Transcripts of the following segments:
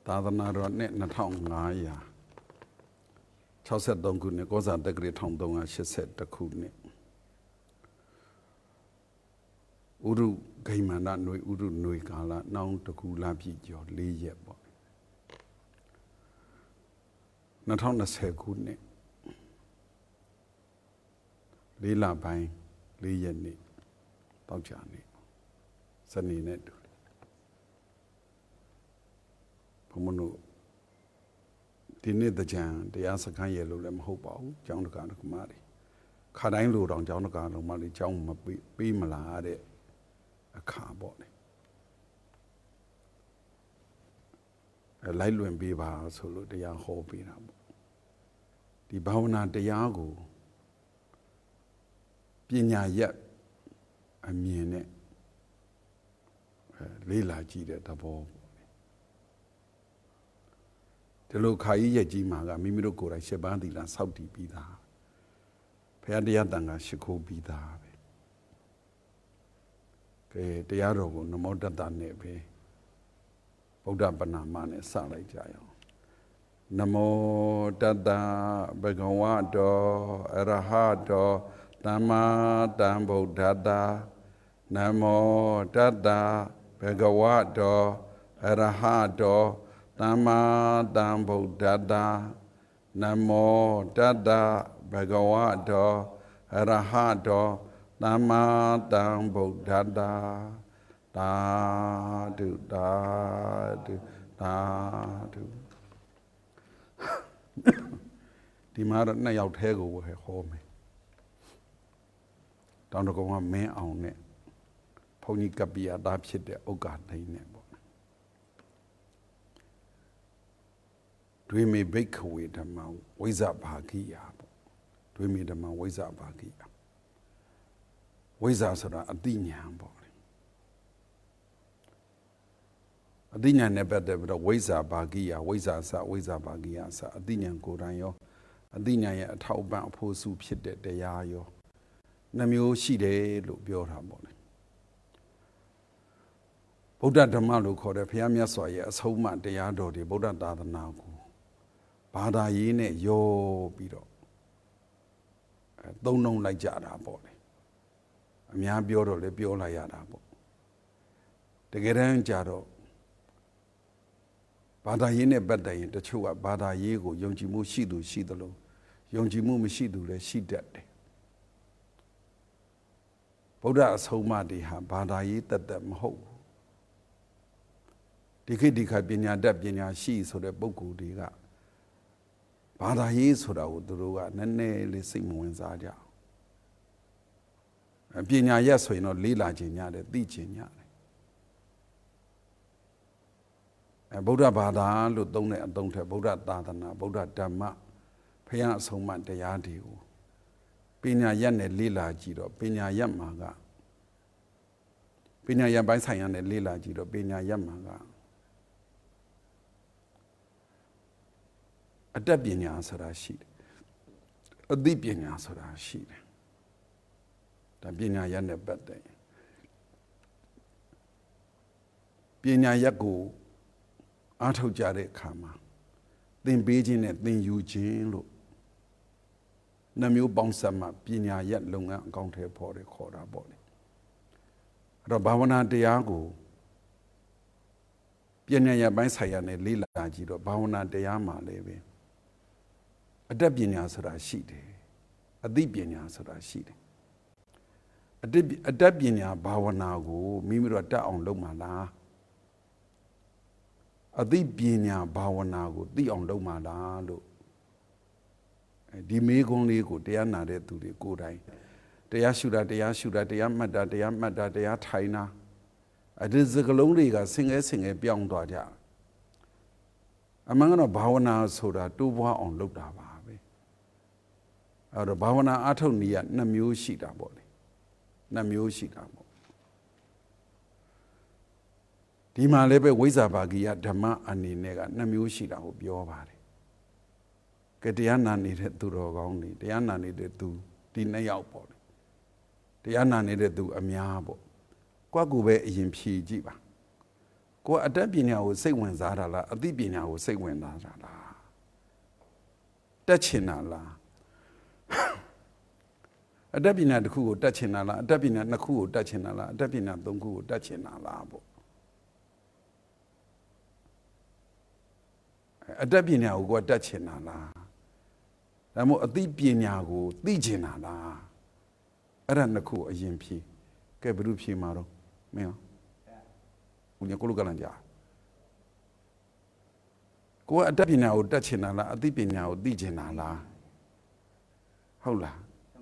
သာသနာတော်နှစ်2563ခုနှစ်ကောဇာတက္ကရာ1381ခုနှစ်ဥရုဂိမန္တຫນွေဥရုຫນွေကာလနှောင်းတကူလပြည့်ကျော်4ရက်ပေါ့2020ခုနှစ်4လပိုင်း4ရက်နေ့တောက်ကြနေ့စနေနေ့တူဘုံမလို့ဒီနေ့တကြံတရားစခန်းရဲ့လို့လည်းမဟုတ်ပါဘူးကျောင်းတကာကမားတွေခါတိုင်းလိုတောင်ကျောင်းတကာလုံးမလေးကျောင်းမပေးမလားတဲ့အခါပေါ့လေလိုက်လွင်ပေးပါဆိုလို့တရားဟောပေးတာပေါ့ဒီဘာဝနာတရားကိုပညာရက်အမြင်နဲ့လေးလာကြည့်တဲ့သဘောဒီလိုခါကြီးရဲ့ကြီးမှာကမိမိတို့ကိုယ်တိုင်ရှစ်ပန်းသီလစောင့်တည်ပြီးသားဘုရားတရားတန်ခါရှိခိုးပြီးသားပဲကဲတရားတော်ကိုနမောတတ္တနဲ့ပဲဗုဒ္ဓပဏာမနဲ့စလိုက်ကြရအောင်နမောတတ္တဘဂဝတောအရဟတောသမ္မာသမ္ဗုဒ္ဓတ္တနမောတတ္တဘဂဝတောအရဟတောသမ္မာသမ္ဗုဒ္ဓတ္တနမောတတ္တဘဂဝတောအရဟတောသမ္မာသမ္ဗုဒ္ဓတ္တသာဓုသာဓုသာဓုဒီမှာတော့နှစ်ယောက်တည်းကိုဟောမယ်တောင်တကောင်ကမင်းအောင်နဲ့ဘုန်းကြီးကပ္ပိယသားဖြစ်တဲ့ဥက္ကာသိန်းနဲ့ပေါ့ဒွေမေဘိက္ခဝေဓမ္မဝိဇ္ဇဘာဂိယပေါ့ဒွေမေဓမ္မဝိဇ္ဇဘာဂိယဝိဇ္ဇဆိုတာအတိညာဏ်ပေါ့အတိညာဏ်နဲ့ပတ်သက်ပြီးတော့ဝိဇ္ဇဘာဂိယဝိဇ္ဇစဝိဇ္ဇဘာဂိယစအတိညာဏ်ကိုယ်တိုင်ရောအတိညာဏ်ရဲ့အထောက်ပံ့အဖို့စုဖြစ်တဲ့တရားရောနှမျိုးရှိတယ်လို့ပြောတာပေါ့လေဗုဒ္ဓဓမ္မလို့ခေါ်တဲ့ဘုရားမြတ်စွာရဲ့အဆုံးအမတရားတော်တွေဗုဒ္ဓသာသနာကိုဘာသာရေးနဲ့ရောပြီးတော့သုံးနှုံလိုက်ကြတာပေါ့လေအများပြောတော့လည်းပြောလိုက်ရတာပေါ့တကယ်တမ်းကြတော့ဘာသာရေးနဲ့ပတ်သက်ရင်တချို့ကဘာသာရေးကိုယုံကြည်မှုရှိသူရှိသလိုယုံကြည်မှုမရှိသူလည်းရှိတတ်တယ်ဗုဒ္ဓအဆုံးအမတွေဟာဘာသာရေးတတ်မဟုတ်ဘူးဒီခေတ်ဒီခါပညာတတ်ပညာရှိဆိုတဲ့ပုဂ္ဂိုလ်တွေကဘာသာရေးဆိုတာကိုသူတို့ကနည်းနည်းလေးစိတ်မဝင်စားကြအောင်ပညာရက်ဆိုရင်တော့လေးလာခြင်းရတယ်သိခြင်းရတယ်ဗုဒ္ဓဘာသာလို့သုံးတဲ့အသုံးထက်ဗုဒ္ဓသာသနာဗုဒ္ဓဓမ္မဘုရားအဆုံးအမတရားတွေကိုပညာရက်နဲ့လေးလာကြည့်တော့ပညာရက်မှာကပညာရက်ပိုင်းဆိုင်ရာနဲ့လေးလာကြည့်တော့ပညာရက်မှာကအတတ်ပညာဆိုတာရှိတယ်အသိပညာဆိုတာရှိတယ်ဒါပညာရက်နဲ့ပတ်သက်ပညာရက်ကိုအားထုတ်ကြတဲ့အခါမှာသင်ပေးခြင်းနဲ့သင်ယူခြင်းလို့နှမျိုးပေါင်းစပ်မှပညာရက်လုပ်ငန်းအကောင့်ထဲပေါ်တယ်ခေါ်တာပေါ့လေအဲ့တော့ဘာဝနာတရားကိုပညာရက်ပိုင်းဆိုင်ရာနဲ့လေ့လာကြည့်တော့ဘာဝနာတရားမှာလည်းပဲအတတ်ပညာဆိုတာရှိတယ်အသိပညာဆိုတာရှိတယ်အတတ်ပညာဘာဝနာကိုမိမိတို့တတ်အောင်လုပ်မှာလားအသိပညာဘာဝနာကိုသိအောင်လုပ်မှာလားလို့ဒီမေးခွန်းလေးကိုတရားနာတဲ့သူတွေကိုယ်တိုင်တရားရှုတာတရားမှတ်တာတရားထိုင်တာဒီစကလုံးတွေကဆင်ငယ်ပြောင်းသွားကြအမှန်ကတော့ဘာဝနာဆိုတာတိုးပွားအောင်လုပ်တာပါပဲအဲ့တော့ဘာဝနာအထုတ်နည်းကနှစ်မျိုးရှိတာပေါ့လေနှစ်မျိုးရှိတာပေါ့ဒီမှာလည်းပဲဝိဇ္ဇဘာဂိယဓမ္မအနေနဲ့ကနှစ်မျိုးရှိတာကိုပြောပါတယ်ကဲတရားနာနေတဲ့သူတော်ကောင်းတွေတရားနာနေတဲ့သူဒီနှစ်ယောက်ပေါ့လေတရားနာနေတဲ့သူအများပေါ့ကိုယ့်ကိုယ်ပဲအရင်ဖြေကြည့်ပါကိုအတတ်ပညာကိုစိတ်ဝင်စားတာလားအသိပညာကိုစိတ်ဝင်စားတာလားတက်ချင်တာလားအတတ်ပညာတစ်ခုကိုတက်ချင်တာလားအတတ်ပညာနှစ်ခုကိုတက်ချင်တာလားအတတ်ပညာသုံးခုကိုတက်ချင်တာလားပေါ့အတတ်ပညာကိုကတက်ချင်တာလားဒါမှမဟုတ်အသိပညာကိုသိချင်တာလားအဲ့ဒါနှစ်ခုအရင်ဖြေကဲဘယ်လိုဖြေမှာတော့မင်းဦးညကိုလူကလန်ကြကိုကအတတ်ပညာကိုတက်ချင်တာလားအသိပညာကိုသိချင်တာလားဟုတ်လား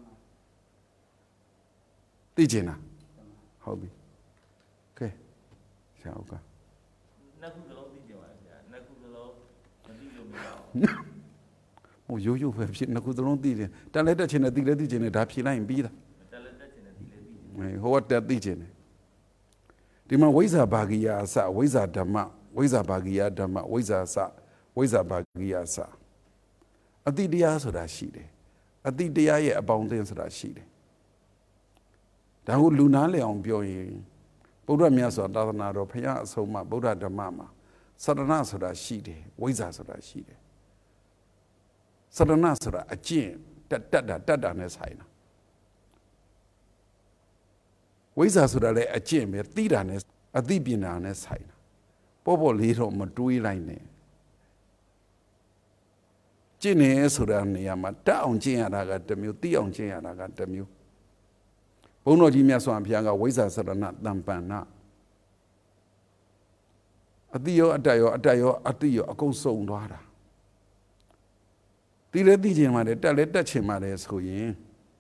သိချင်တာဟုတ်ပြီကဲဆရာဦးကနှစ်ခုစလုံးသိချင်ပါဗျာနှစ်ခုစလုံးမသိလို့မရဘူးဟိုရိုးရိုးပဲဖြစ်နှစ်ခုစလုံးသိတယ်တက်လဲတက်ချင်တယ်သိလဲသိချင်တယ်ဒါဖြေလိုက်ရင်ပြီးတာတက်လဲတက်ချင်တယ်သိလဲသိချင်တယ်ဟိုကတက်သိချင်တယ်ဒီမှာဝိဇ္ဇာဘာဂိယအစဝိဇ္ဇာဓမ္မဝိဇ္ဇာဘာဂိယဓမ္မဝိဇ္ဇာအစဝိဇ္ဇာဘာဂိယအစအတိတရားဆိုတာရှိတယ်အတိတရားရဲ့အပေါင်းအသင်းဆိုတာရှိတယ်ဒါကိုလူနာလေအောင်ပြောရင်ဗုဒ္ဓမြတ်စွာသာသနာတော်ဘုရားအဆုံးအမဗုဒ္ဓဓမ္မမှာစရဏဆိုတာရှိတယ်ဝိဇ္ဇာဆိုတာရှိတယ်စရဏဆိုတာအကျင့်တက်တာနဲ့ဆိုင်တာဝိဇ္ဇာဆိုတာလည်းအကျင့်ပဲသိတာနဲ့အသိပညာနဲ့ဆိုင်တာပေါ့လေးတော့မတွေးလိုက်နဲ့ကျင့်နေဆိုတာနေရာမှာတက်အောင်ကျင့်ရတာကတစ်မျိုးသိအောင်ကျင့်ရတာကတစ်မျိုးဘုန်းတော်ကြီးမြတ်စွာဘုရားကဝိဇ္ဇာစရဏတံပန္နအတိရောအတ္တရောအတ္တရောအတိရောအကုန်စုံသွားတာသိလဲသိချင်ပါတယ်တက်လဲတက်ချင်ပါတယ်ဆိုရင်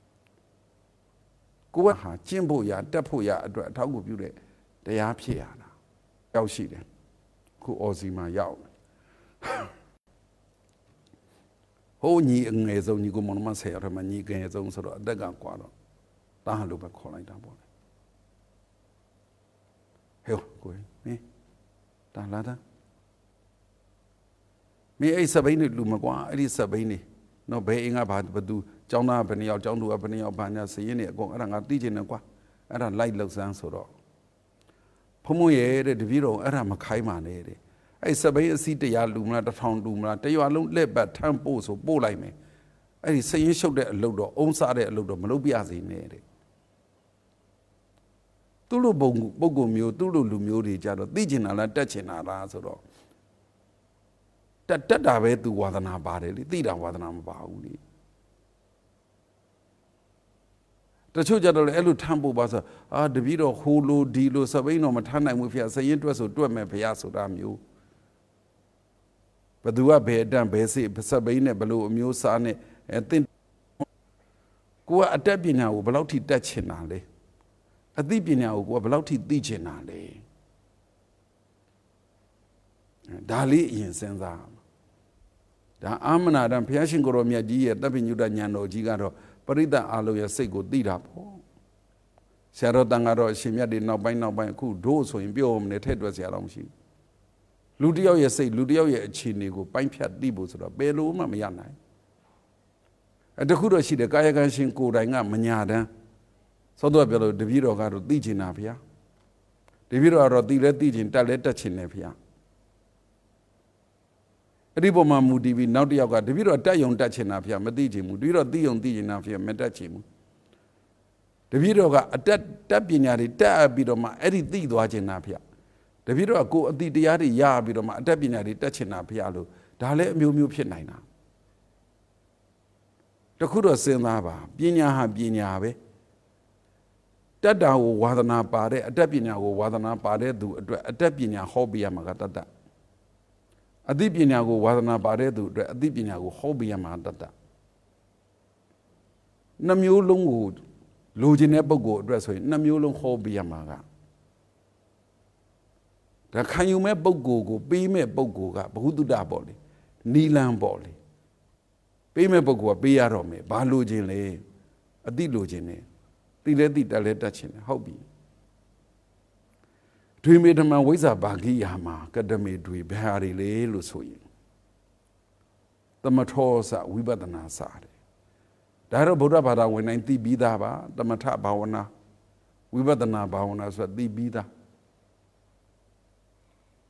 ကိုယ်ကဟာကျင့်ဖို့ရတက်ဖို့ရအတွက်အထောက်အကူပြုတဲ့တရားဖြစ်ရတာရောက်ရှိတယ်ခုအော်စီမှာရောက်ဟိုညီအငယ်ဆုံးညီကိုမောင်မဆယ်ရမှာညီငယ်ဆုံးဆိုတော့အသက်ကကွာတော့တားလို့ပဲခေါ်လိုက်တာပေါ့လေဟဲ့ကိုမင်းတာလာတာမင်းအဲ့စပိန်လူမကွာအဲ့ဒီစပိန်နေနော်ဘယ်အင်းကဘာဘသူကျောင်းသားဘယ်နှယောက်ကျောင်းသူကဘယ်နှယောက်ဘာညာစည်ရင်းနေအကုန်အဲ့ဒါငါသိချင်တယ်ကွာအဲ့ဒါလိုက်လောက်စမ်းဆိုတော့ဖုံမရဲ့တဲ့တပည့်တော်အဲ့ဒါမခိုင်းပါနဲ့တဲ့အဲ့စပိန်အစီတရားလူမလား1000လူမလားတရွာလုံးလက်ပတ်ထမ်းပို့ဆိုပို့လိုက်မယ်အဲ့ဒီစရင်ရှုပ်တဲ့အလုပ်တော့အုံးစားတဲ့အလုပ်တော့မလုပ်ပြစေနဲ့တဲ့သူ့လိုပုံပုဂ္ဂိုလ်မျိုးသူ့လိုလူမျိုးတွေကြတော့သိချင်တာလားတက်ချင်တာလားဆိုတော့တက်တာပဲသူဝါသနာပါတယ်လေသိတာဝါသနာမပါဘူးလေတချို့ကြတော့လေအဲ့လိုထမ်းဖို့ပါဆိုတပည့်တော်ဟိုလိုဒီလိုစပိန်တော်မထမ်းနိုင်ဘူးဖေစရင်တွက်ဆိုတွက်မယ်ဖေဆိုတာမျိုးဘသူကဘယ်အတန်ဘယ်စိစပိန်နဲ့ဘလို့အမျိုးစားနဲ့သင်ကိုကအတတ်ပညာကိုဘယ်လောက်ထိတက်ချင်တာလဲအသိပညာကိုကိုကဘယ်လောက်ထိသိချင်တာလဲဒါလေးအရင်စဉ်းစားဒါအာမနာတံဘုရားရှင်ကိုရောမြတ်ကြီးရဲ့တပ်ပညုတဉာဏ်တော်ကြီးကတော့ပရိသတ်အာလုံးရဲ့စိတ်ကိုသိတာပေါ့ဆရာတော်တန်ကတော့အရှင်မြတ်တွေနောက်ပိုင်းအခုတို့ဆိုရင်ပြောမနေထည့်တွက်ဆရာတော်မရှိလူတယောက်ရဲ့စိတ်လူတယောက်ရဲ့အခြေအနေကိုပိုင်းဖြတ်သိဖို့ဆိုတော့ဘယ်လိုမှမရနိုင်တခုတော့ရှိတယ်ကာယကံရှင်ကိုယ်တိုင်ကမညာတမ်းသောတော်ပြောလို့တပည့်တော်ကတော့သိချင်တာဗျာတပည့်တော်ကတော့သိလဲသိချင်တက်လဲတက်ချင်တယ်ဗျာအဲ့ဒီပုံမှာမူတည်ပြီးနောက်တစ်ယောက်ကတပည့်တော်တက်ယုံတက်ချင်တာဗျာမသိချင်ဘူးတပည့်တော်သိယုံသိချင်တာဗျာမတက်ချင်ဘူးတပည့်တော်ကအတက်ပညာတွေတက်အပ်ပြီးတော့မှအဲ့ဒီသိသွားချင်တာဗျာတပည့်တော်ကကိုယ်အတိတရားတွေရပြီးတော့မှအတက်ပညာတွေတက်ချင်တာဗျာလို့ဒါလည်းအမျိုးမျိုးဖြစ်နိုင်တာတခုတော့စဉ်းစားပါပညာဟာပညာပဲတတ္တကိုဝါသနာပါတဲ့အတတ်ပညာကိုဝါသနာပါတဲ့သူအတွက်အတတ်ပညာဟောပေးရမှာကတတ္တအသိပညာကိုဝါသနာပါတဲ့သူအတွက်အသိပညာကိုဟောပေးရမှာတတ္တနှမျိုးလုံးကိုလိုချင်တဲ့ပုဂ္ဂိုလ်အတွက်ဆိုရင်နှမျိုးလုံးဟောပေးရမှာကဒါခံယူမဲ့ပုဂ္ဂိုလ်ကိုပေးမဲ့ပုဂ္ဂိုလ်ကဘ ഹു တုတ္တပေါ့လေနီလန်းပေါ့လေပေးမဲ့ပုဂ္ဂိုလ်ကပေးရတော့မယ်ဘာလိုချင်လဲအသိလိုချင်တယ်သိလဲသိတက်လဲတက်ချင်တယ်ဟုတ်ပြီဒွေမေဓမ္မဝိဇ္ဇာဘာဂိယာမှာကတမေဒွေဘယ်ဟာတွေလဲလို့ဆိုရင်သမထောစဝိပဿနာစတယ်ဒါတော့ဗုဒ္ဓဘာသာဝင်တိုင်းသိပြီးသားပါသမထဘာဝနာဝိပဿနာဘာဝနာဆိုတာသိပြီးသား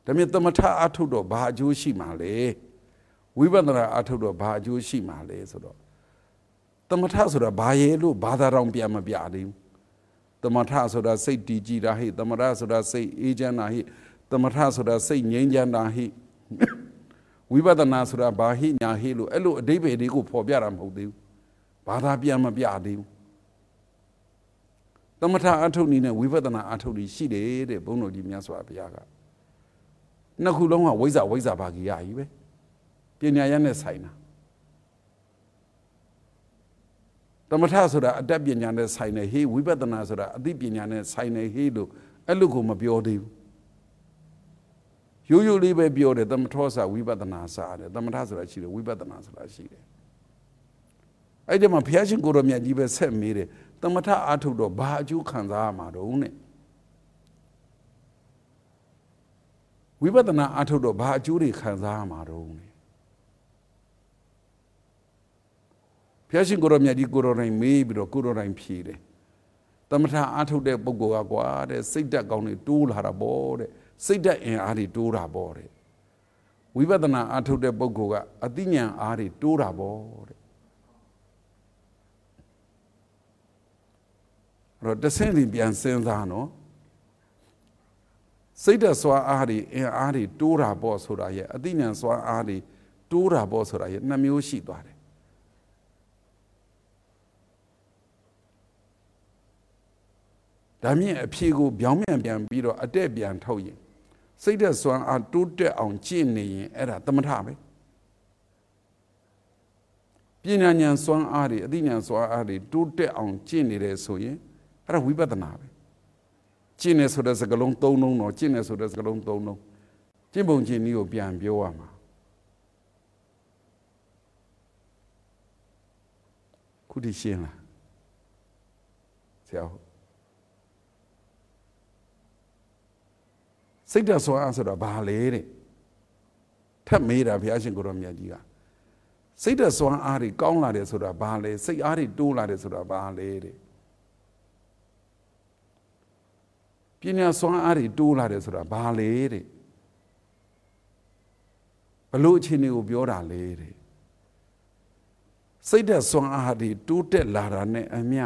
ဒါမြင်သမထအထုတ်တော့ဘာအကျိုးရှိမှာလဲဝိပဿနာအထုတ်တော့ဘာအကျိုးရှိမှာလဲဆိုတော့သမထဆိုတာဘာရဲ့လို့ဘာသာတော်ပြန်မပြသေးဘူးသမထဆိုတာစိတ်တည်ကြည်တာဟိသမထဆိုတာစိတ်အေးချမ်းတာဟိသမထဆိုတာစိတ်ငြိမ်းချမ်းတာဟိဝိပဿနာဆိုတာဘာဟိညာဟိလို့အဲ့လိုအဓိပ္ပာယ်တွေကိုဖော်ပြတာမဟုတ်သေးဘူးဘာသာပြန်မပြသေးဘူးသမထအထုတ်နည်းနဲ့ဝိပဿနာအထုတ်နည်းရှိတယ်တဲ့ဘုန်းတော်ကြီးမြတ်စွာဘုရားကနှစ်ခုလုံးကဝိဇ္ဇာဘာဂိယကြီးပဲပညာရနဲ့ဆိုင်တာသမထဆိုတာအတတ်ပညာနဲ့ဆိုင်တယ်ဟေးဝိပဿနာဆိုတာအသိပညာနဲ့ဆိုင်တယ်ဟေးလို့အဲ့လိုကိုမပြောသေးဘူးရိုးလေးပဲပြောတယ်သမထောစာဝိပဿနာစာတယ်သမထဆိုတာရှိတယ်ဝိပဿနာဆိုတာရှိတယ်အဲ့ဒီမှာဘုရားရှင်ကိုရောမြတ်ကြီးပဲဆက်မေးတယ်သမထအာထုတ်တော့ဘာအကျိုးခံစားရမှာတော့နဲ့ဝိပဿနာအာထုတ်တော့ဘာအကျိုးတွေခံစားရမှာတော့နဲ့ဘုရားရှင်ကိုရောမြတ်ကြီးကိုရောတိုင်းမေးပြီးတော့ကိုရောတိုင်းဖြေတယ်သမထအာထုတ်တဲ့ပုဂ္ဂိုလ်ကကွာတဲ့စိတ်ဓာတ်ကောင်းတွေတိုးလာတာပေါ့တဲ့စိတ်ဓာတ်အင်အားတွေတိုးတာပေါ့တဲ့ဝိပဿနာအာထုတ်တဲ့ပုဂ္ဂိုလ်ကအသိဉာဏ်အားတွေတိုးတာပေါ့တဲ့အဲ့တော့တဆင့်စီပြန်စဉ်းစားနော်စိတ်ဓာတ်စွမ်းအားတွေအင်အားတွေတိုးတာပေါ့ဆိုတာရဲ့အသိဉာဏ်စွမ်းအားတွေတိုးတာပေါ့ဆိုတာရဲ့နှစ်မျိုးရှိသွားတယ်ဒါမြင့်အဖြေကိုပြောင်းပြန်ပြီးတော့အတက်ပြန်ထုတ်ရင်စိတ်ဓာတ်စွမ်းအားတိုးတက်အောင်ကျင့်နေရင်အဲ့ဒါသမထပဲပညာဉာဏ်စွမ်းအားတွေအသိဉာဏ်စွမ်းအားတွေတိုးတက်အောင်ကျင့်နေတယ်ဆိုရင်အဲ့ဒါဝိပဿနာပဲကျင့်နေဆိုတဲ့စကားလုံးသုံးလုံးတော့ကျင့်နေဆိုတဲ့စကားလုံးသုံးလုံးကျင့်ပုံကျင့်နည်းကိုပြန်ပြောရမှာခုဒီရှင်းလားဆရာစိတ်ဓာတ်စွမ်းအားဆိုတာဘာလဲတဲ့ထပ်မေးတာဘုရားရှင်ကိုရောမြတ်ကြီးကစိတ်ဓာတ်စွမ်းအားတွေကောင်းလာတယ်ဆိုတာဘာလဲစိတ်အားတွေတိုးလာတယ်ဆိုတာဘာလဲတဲ့ပညာစွမ်းအားတွေတိုးလာတယ်ဆိုတာဘာလဲတဲ့ဘလို့အခြေအနေကိုပြောတာလဲတဲ့စိတ်ဓာတ်စွမ်းအားတွေတိုးတက်လာတာနဲ့အမျှ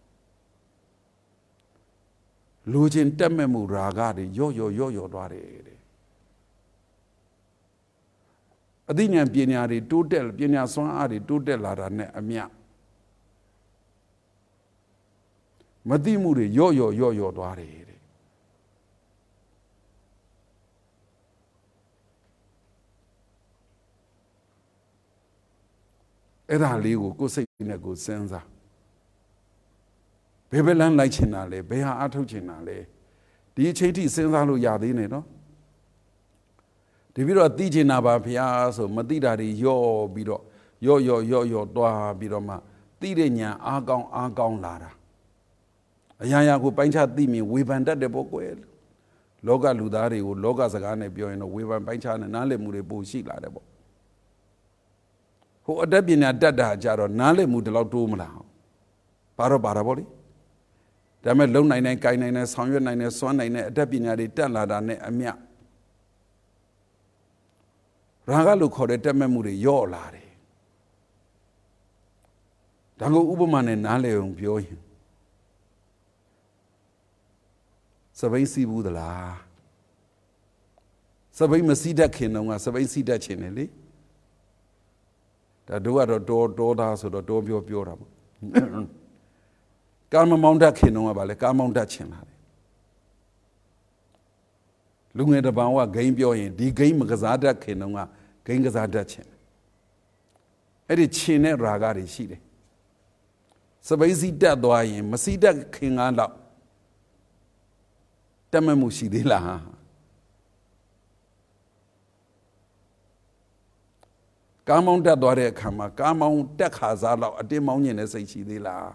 လူချင်းတက်မဲ့မှုရာဂတွေရော့သွားတယ်တဲ့အသိဉာဏ်ပညာတွေတိုးတက်ပညာစွမ်းအားတွေတိုးတက်လာတာနဲ့အမျှမသိမှုတွေရော့သွားတယ်တဲ့အဲ့ဒါလေးကိုကိုယ်စိတ်နဲ့ကိုယ်စဉ်းစားဘယ်ဘက်လမ်းလိုက်ချင်တာလဲဘယ်ဟာအထုတ်ချင်တာလဲဒီအချိန်ထိစဉ်းစားလို့ရသေးနေနော်ဒီပြီးတော့သိချင်တာပါဗျာဆိုမသိတာတွေရော့ပြီးတော့ရော့သွားပြီးတော့မှသိတဲ့ဉာဏ်အားကောင်းလာတာအရာရာကိုပိုင်းခြားသိမြင်ဝေဖန်တတ်တယ်ပေါ့ကွယ်လောကလူသားတွေကိုလောကစကားနဲ့ပြောရင်တော့ဝေဖန်ပိုင်းခြားနဲ့နားလည်မှုတွေပိုရှိလာတယ်ပေါ့ဟိုအတတ်ပညာတတ်တာကြတော့နားလည်မှုဒီလောက်တိုးမလားပါတာပေါ့လေဒါမဲ့လုံနိုင်ကိုင်နိုင်ဆောင်ရွက်နိုင်စွမ်းနိုင်တဲ့အတတ်ပညာတွေတက်လာတာနဲ့အမျှရာဂလို့ခေါ်တဲ့တက်မဲ့မှုတွေယော့လာတယ်ဒါကိုဥပမာနဲ့နားလည်အောင်ပြောရင်စပိန်စီးဘူးသလားစပိန်မစီးတတ်ခင်တော့ကစပိန်စီးတတ်ခြင်းလေဒါတို့ကတော့တော်သားဆိုတော့တော်ပြောတာပေါ့ကာမမောင်းတတ်ခင်တော့ကဗာလဲကာမောင်းတတ်ခြင်းလာတယ်လူငယ်တစ်ပောင်ကဂိမ်းပြောရင်ဒီဂိမ်းမကစားတတ်ခင်တော့ကဂိမ်းကစားတတ်ခြင်းအဲ့ဒီခြင်းနဲ့ရာဂတွေရှိတယ်စပိန်စီးတတ်သွားရင်မစီးတတ်ခင်ကတော့တတ်မှတ်မှုရှိသေးလားကားမောင်းတက်သွားတဲ့အခါမှာကားမောင်းတက်ခါစားတော့အတင်းမောင်းညင်တဲ့စိတ်ရှိသေးလား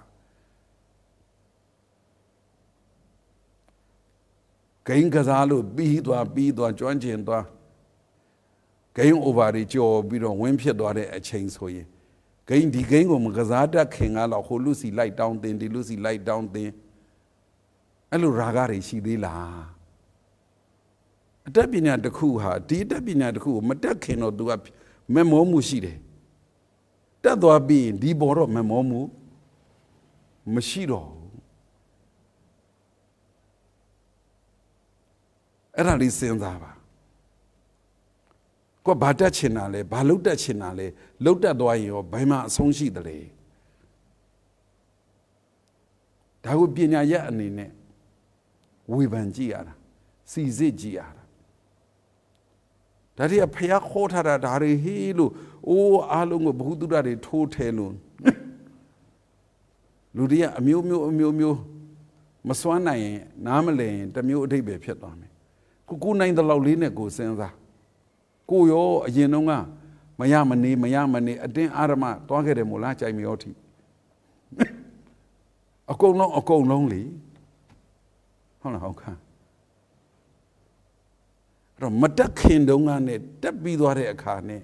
ဂိမ်းကစားလို့ပြီးသွားကျွမ်းကျင်သွားဂိမ်း over တွေကြော်ပြီးတော့ဝင်းဖြစ်သွားတဲ့အချိန်ဆိုရင်ဂိမ်းကိုမကစားတတ်ခင်ကတော့ဟိုလူစီလိုက်တောင်းတင်ဒီလူစီလိုက်တောင်းတင်အဲ့လိုရာဂတွေရှိသေးလားအတတ်ပညာတစ်ခုဟာဒီအတတ်ပညာတစ်ခုကိုမတက်ခင်တော့ तू ကမမောမှုရှိတယ်တက်သွားပြီးဒီပေါ်တော့မမောမှုမရှိတော့အဲ့ဒါလေးစဉ်းစားပါကိုဘာတက်ချင်တာလဲဘာလုတ်တက်ချင်တာလဲလုတ်တက်သွားရင်ရောဘယ်မှာအဆုံးရှိသလဲဒါကိုပညာရက်အနေနဲ့ဝေဖန်ကြည့်ရတာစီစစ်ကြည့်ရတာဒါတွေကဖျားခေါ်ထားတာဒါတွေဟေးလို့အိုးအားလုံးကိုဘ ഹു တုဒ္ဒတွေထိုးထဲလို့လူတွေကအမျိုးမျိုးမစွမ်းနိုင်ရင်နားမလည်ရင်တစ်မျိုးအဓိပ္ပာယ်ဖြစ်သွားမယ်ကိုနိုင်တဲ့လောက်လေးနဲ့ကိုစဉ်းစားကိုရောအရင်တုန်းကမရမနေအတင်းအာရမသွားခဲ့တယ်မို့လားကြိုက်မရောထိအကုန်လုံးလေဟုတ်လားဟုတ်ခါအဲ့တော့မတက်ခင်တုန်းကနဲ့တက်ပြီးသွားတဲ့အခါနဲ့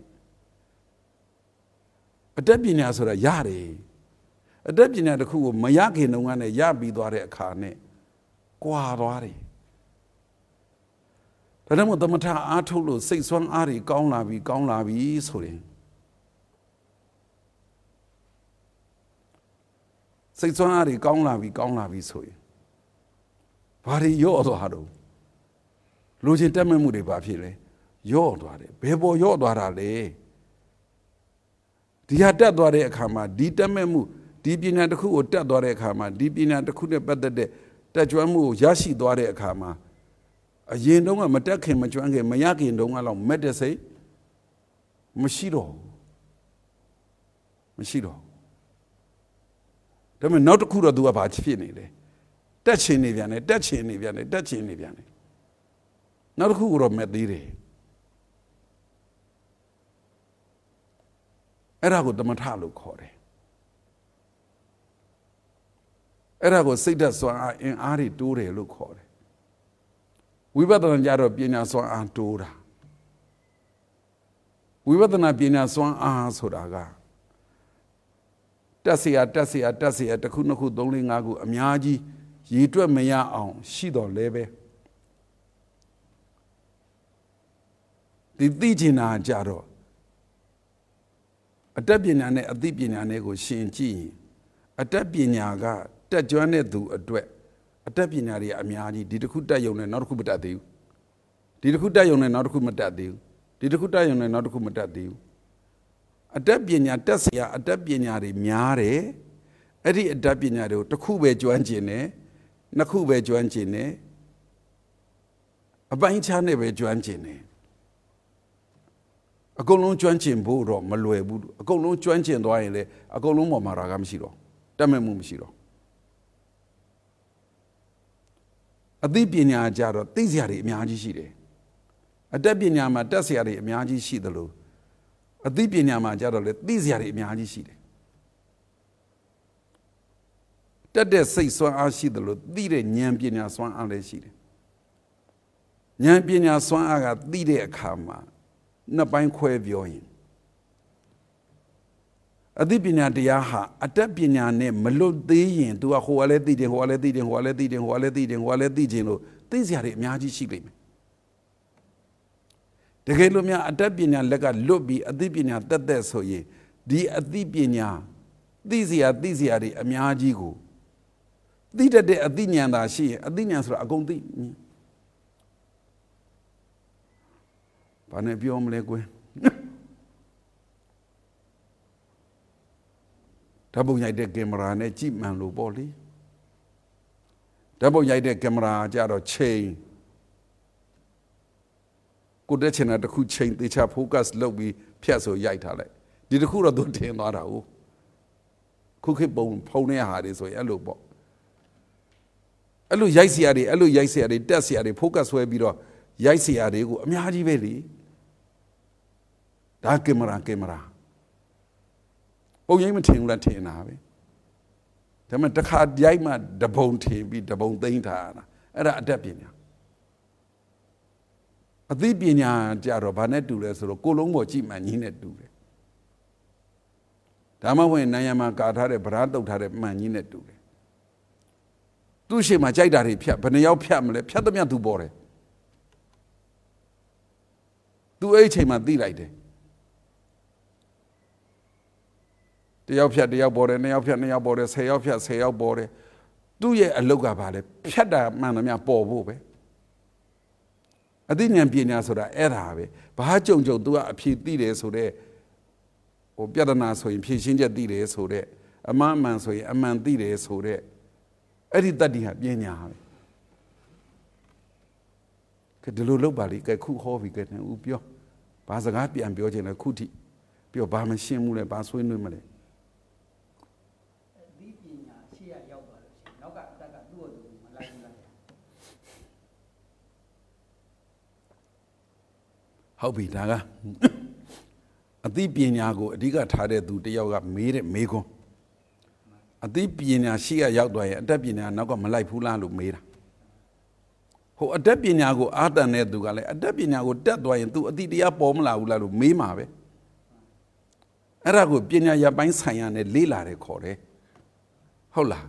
အတတ်ပညာဆိုတာရတယ်အတတ်ပညာတစ်ခုကိုမရခင်တုန်းကနဲ့ရပြီးသွားတဲ့အခါနဲ့ကွာသွားတယ်ဒါကြောင့်မို့သမထအားထုတ်လို့စိတ်ဆွမ်းအားတွေကောင်းလာပြီဆိုရင်စိတ်ဆွမ်းအားတွေကောင်းလာပြီဆိုရင်ဘာတွေရော့သွားတော့လူချင်းတက်မဲ့မှုတွေဘာဖြစ်လဲရော့သွားတယ်ဘယ်ပေါ်ရော့သွားတာလဲဒီဟာတက်သွားတဲ့အခါမှာဒီတက်မဲ့မှုဒီပညာတစ်ခုကိုတက်သွားတဲ့အခါမှာဒီပညာတစ်ခုနဲ့ပတ်သက်တဲ့တက်ကြွမှုကိုရရှိသွားတဲ့အခါမှာအရင်တုန်းကမတက်ခင်မကျွမ်းခင်မရခင်တုန်းကတော့မက်တဲ့စိတ်မရှိတော့ဒါပေမဲ့နောက်တစ်ခုတော့ तू ကဘာဖြစ်နေလဲတက်ချင်နေပြန်တယ်နောက်တစ်ခုကတော့မက်သေးတယ်အဲ့ဒါကိုသမထလို့ခေါ်တယ်အဲ့ဒါကိုစိတ်ဓာတ်စွမ်းအားအင်အားတွေတိုးတယ်လို့ခေါ်တယ်ဝိပဿနာကြတော့ပညာစွမ်းအားတိုးတာဝိပဿနာပညာစွမ်းအားဆိုတာကတက်เสียတစ်ခုနှစ်ခုသုံးလေးငါးခုအများကြီးရည်တွက်မရအောင်ရှိတော်လဲပဲဒီသိချင်တာကြတော့အတတ်ပညာနဲ့အသိပညာနဲ့ကိုရှင်ကြည့်ရင်အတတ်ပညာကတက်ကြွတဲ့သူအတွက်အတတ်ပညာတွေအများကြီးဒီတစ်ခုတက်ယုံနဲ့နောက်တစ်ခုမတက်သေးဘူးဒီတစ်ခုတက်ယုံနဲ့နောက်တစ်ခုမတက်သေးဘူးဒီတစ်ခုတက်ယုံနဲ့နောက်တစ်ခုမတက်သေးဘူးအတတ်ပညာတက်เสียအတတ်ပညာတွေများတယ်အဲ့ဒီအတတ်ပညာတွေကိုတစ်ခုပဲကျွမ်းကျင်တယ်နှစ်ခုပဲကျွမ်းကျင်တယ်အပိုင်းခြားနဲ့ပဲကျွမ်းကျင်တယ်အကုန်လုံးကျွမ်းကျင်ဖို့တော့မလွယ်ဘူးအကုန်လုံးကျွမ်းကျင်သွားရင်လေအကုန်လုံးပေါ်မှာရာဂမရှိတော့တတ်မဲ့မှုမရှိတော့အသိပညာကြတော့သိစရာတွေအများကြီးရှိတယ်အတတ်ပညာမှာတက်စရာတွေအများကြီးရှိသလိုအသိပညာမှာကြတော့လေသိစရာတွေအများကြီးရှိတယ်တက်တဲ့စိတ်စွမ်းအားရှိသလိုသိတဲ့ဉာဏ်ပညာစွမ်းအားလည်းရှိတယ်ဉာဏ်ပညာစွမ်းအားကသိတဲ့အခါမှာနှစ်ပိုင်းခွဲပြောရင်အသိပညာတရားဟာအတတ်ပညာနဲ့မလွတ်သေးရင် तू ကဟိုကလည်းသိတယ်ဟိုကလည်းသိတယ်ဟိုကလည်းသိတယ်ဟိုကလည်းသိတယ်ဟိုကလည်းသိခြင်းလို့သိစရာတွေအများကြီးရှိလိမ့်မယ်တကယ်လို့များအတတ်ပညာလက်ကလွတ်ပြီးအသိပညာတက်ဆိုရင်ဒီအသိပညာသိစရာတွေအများကြီးကိုသိတတ်တဲ့အသိဉာဏ်သာရှိရင်အသိဉာဏ်ဆိုတာအကုန်သိဘာနဲ့ပြောမလဲကွယ်ဓာတ်ပုံရိုက်တဲ့ကင်မရာနဲ့ကြည့်မှန်လို့ပေါ့လေဓာတ်ပုံရိုက်တဲ့ကင်မရာကြတော့ချိန်ကိုတက်ချင်တာတစ်ခုချိန်သေချာ focus လုပ်ပြီးဖြတ်ဆိုရိုက်ထားလိုက်ဒီတစ်ခုတော့သူထင်သွားတာဟုတ်ခုခေတ်ပုံဖုံးတဲ့ဟာတွေဆိုရင်အဲ့လိုပေါ့အဲ့လိုရိုက်เสียတွေတက်เสียတွေ focus ဆွဲပြီးတော့ရိုက်เสียတွေကိုအများကြီးပဲလေဒါကင်မရာပုံရိပ်မထင်ဘူးလားထင်တာပဲဒါပေမဲ့တစ်ခါရိုက်မှတပုံထင်ပြီးတပုံသိမ့်ထားတာအဲ့ဒါအတတ်ပညာအသိပညာကြတော့ဘာနဲ့တူလဲဆိုတော့ကိုလုံးပေါ်ကြည့်မှန်ကြီးနဲ့တူတယ်ဒါမှဝင်နိုင်ရမှာကာထားတဲ့ဗရာတုတ်ထားတဲ့မှန်ကြီးနဲ့တူတယ်သူ့ရှိမှကြိုက်တာတွေဖြတ်ဘယ်နှယောက်ဖြတ်မလဲဖြတ်သမျှသူပေါ်တယ်အဲ့ချိန်မှာသိလိုက်တယ်တယောက်ဖြတ်တယောက်ပေါ်တယ်နှစ်ယောက်ဖြတ်နှစ်ယောက်ပေါ်တယ်10ယောက်ဖြတ်10ယောက်ပေါ်တယ်သူ့ရဲ့အလုတ်ကဘာလဲဖြတ်တာမှန်တယ်များပေါ်ဖို့ပဲအသိဉာဏ်ပညာဆိုတာအဲ့ဒါပဲဘာကြုံသူကအဖြေသိတယ်ဆိုတော့ဟိုပြဿနာဆိုရင်ဖြေရှင်းချက်သိတယ်ဆိုတော့အမှန်မှန်ဆိုရင်အမှန်သိတယ်ဆိုတော့အဲ့ဒီတတ္တိဟာပညာပဲကဲဒီလိုလုပ်ပါလိကဲခုဟောပြီကဲဦးပြောဘာစကားပြန်ပြောခြင်းလဲခုထိပြောဘာမရှင်းဘူးလဲဘာဆွေးနွေးမလဲဒီပညာရှေ့ရောက်သွားလို့ရှိရင်နောက်ကအတက်ကသူ့ကိုမလိုက်ဘူးလားဟုတ်ပြီဒါကအသိပညာကိုအဓိကထားတဲ့သူတယောက်ကမေးတဲ့မေးခွန်းအသိပညာရှေ့ရောက်သွားရင်အတတ်ပညာနောက်ကမလိုက်ဘူးလားလို့မေးတာဟိုအတတ်ပညာကိုအားတန်တဲ့သူကလည်းအတတ်ပညာကိုတက်သွားရင် तू အတိတရားပေါ်မလာဘူးလားလို့မေးမှာပဲအဲ့ဒါကိုပညာရပိုင်းဆိုင်ရာနဲ့လေးလာတယ်ခေါ်တယ်ဟုတ်လား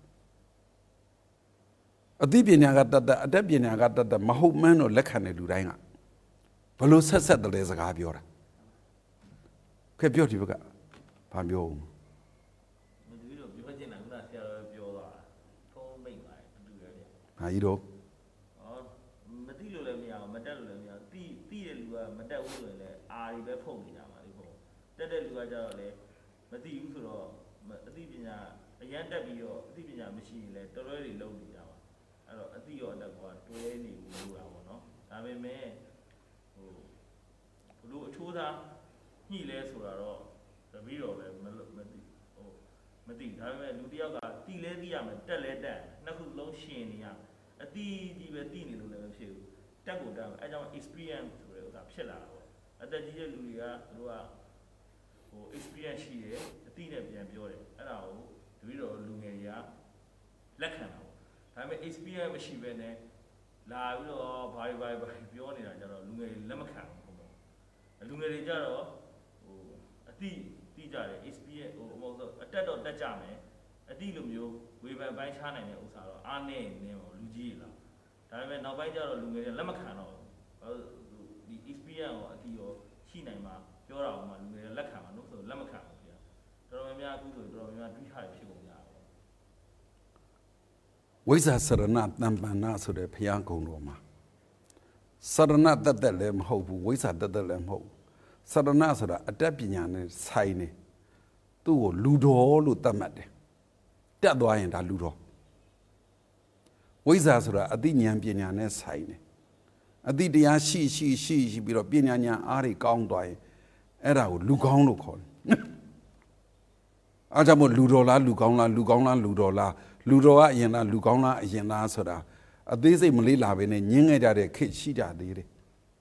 အသိပညာကတတ်အတတ်ပညာကတတ်မဟုတ်မှန်းတော့လက်ခံတဲ့လူတိုင်းကဘလို့ဆက်တယ်လဲစကားပြောတာခဲပြောဒီဘက်ကဘာပြောဦးမတူတော့ပြောချင်တာကဆရာတော်ပြောသွားတာထုံးမိတ်ပါအတူရတယ်ဟာကြီးတော့မသိလို့လည်းမရအောင်မတက်လို့လည်းမရအောင်သိတဲ့လူကမတက်ဘူးဆိုရင်လည်းအာတွေပဲဖုန်နေတာပါလေပေါ့တက်တဲ့လူကကြတော့လည်းမသိဘူးဆိုတော့အသိပညာအရန်တက်ပြီးတော့အသိပညာမရှိရင်လည်းတော်တော်လေးလုံးနေတာပါအဲ့တော့အသိရောအတက်ကတွဲနေဘူးလို့တာပေါ့နော်ဒါပေမဲ့ဟိုဘလို့အချိုးသားညှိလဲဆိုတာတော့တပီတော့ပဲမသိဒါပေမဲ့လူတယောက်ကတီလဲသိရမယ်တက်လဲတက်နှစ်ခုလုံးရှင်နေရအတီးကြီးပဲတီးနေလို့လည်းမဖြစ်ဘူးတက်ကိုတက်အဲကြောင့် experience ဆိုတဲ့ဥစ္စာဖြစ်လာတာပေါ့အသက်ကြီးတဲ့လူတွေကသူတို့ကဟို experience ရှိတယ်အတီးနဲ့ပြန်ပြောတယ်အဲ့ဒါကိုတပီတော့လူငယ်တွေကလက်ခံတာပေါ့ဒါပေမဲ့ experience မရှိဘဲနဲ့လာပြီးတော့ဘာပြောနေတာကြတော့လူငယ်တွေလက်မခံဘူးပေါ့လူငယ်တွေကြတော့ဟိုအတီးတီးကြတယ် experience ဟိုမဟုတ်တော့အတက်တော့တက်ကြမယ်အတိလိုမျိုးဝေဖန်ပိုင်းခြားနိုင်တဲ့ဥစ္စာတော့အားနေနေပေါ့လူကြီးလားဒါပေမဲ့နောက်ပိုင်းကျတော့လူငယ်တွေလက်မခံတော့ဒီ experience ကိုအတိရောရှိနိုင်မှာပြောတာအောင်မှလူငယ်တွေလက်ခံမှာလို့ဆိုလက်မခံဘူးဗျာတော်တော်များများအခုဆိုတော်တော်များများတွေးထားရဖြစ်ကုန်ကြတယ်ဝိဇ္ဇာစရဏတမ္ပန္နဆိုတဲ့ဘုရားကုံတော်မှာစရဏတက်လည်းမဟုတ်ဘူးဝိဇ္ဇာတက်လည်းမဟုတ်ဘူးစရဏဆိုတာအတတ်ပညာနဲ့ဆိုင်နေသူ့ကိုလူတော်လို့သတ်မှတ်တယ်တက်သွားရင်ဒါလူတော်ဝိဇ္ဇာဆိုတာအသိဉာဏ်ပညာနဲ့ဆိုင်နေအသိတရားရှိပြီးတော့ပညာဉာဏ်အားတွေကောင်းသွားရင်အဲ့ဒါကိုလူကောင်းလို့ခေါ်တယ်အားကြောင့်မို့လူတော်လားလူကောင်းလားလူကောင်းလားလူတော်လားလူတော်ကအရင်လားလူကောင်းလားအရင်လားဆိုတာအသေးစိတ်မလေးလာပဲနဲ့ညင်းခဲ့ကြတဲ့ခေတ်ရှိကြသေးတယ်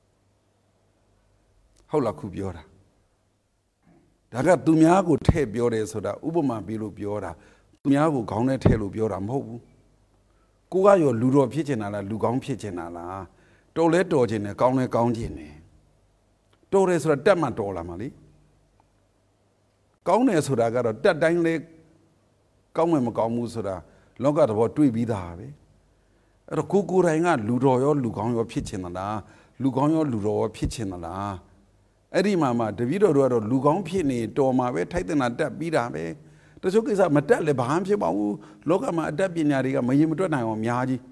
ဟုတ်လားခုပြောတာဒါကသူများကိုထည့်ပြောတယ်ဆိုတာဥပမာပေးလို့ပြောတာသူများကိုခေါင်းနဲ့ထည့်လို့ပြောတာမဟုတ်ဘူးကိုကရောလူတော်ဖြစ်ချင်တာလားလူကောင်းဖြစ်ချင်တာလားတော်လဲတော်ချင်တယ်ကောင်းလဲကောင်းချင်တယ်တော်တယ်ဆိုတာတက်မှတော်လာမှာလေကောင်းတယ်ဆိုတာကတော့တက်တိုင်းလဲကောင်းမယ်မကောင်းဘူးဆိုတာလောကသဘောတွေးပြီးသားပဲအဲ့တော့ကိုယ်တိုင်ကလူတော်ရောလူကောင်းရောဖြစ်ချင်တာလားလူကောင်းရောလူတော်ရောဖြစ်ချင်တာလားအဲ့ဒီမှာတပည့်တော်တို့ကတော့လူကောင်းဖြစ်နေတော်မှာပဲထိုက်တဲ့နာတက်ပြီးတာပဲတချို့ကိစ္စမတက်လည်းဘာမှဖြစ်ပါဘူးလောကမှာအတတ်ပညာတွေကမရင်မတွက်နိုင်အောင်အများကြီး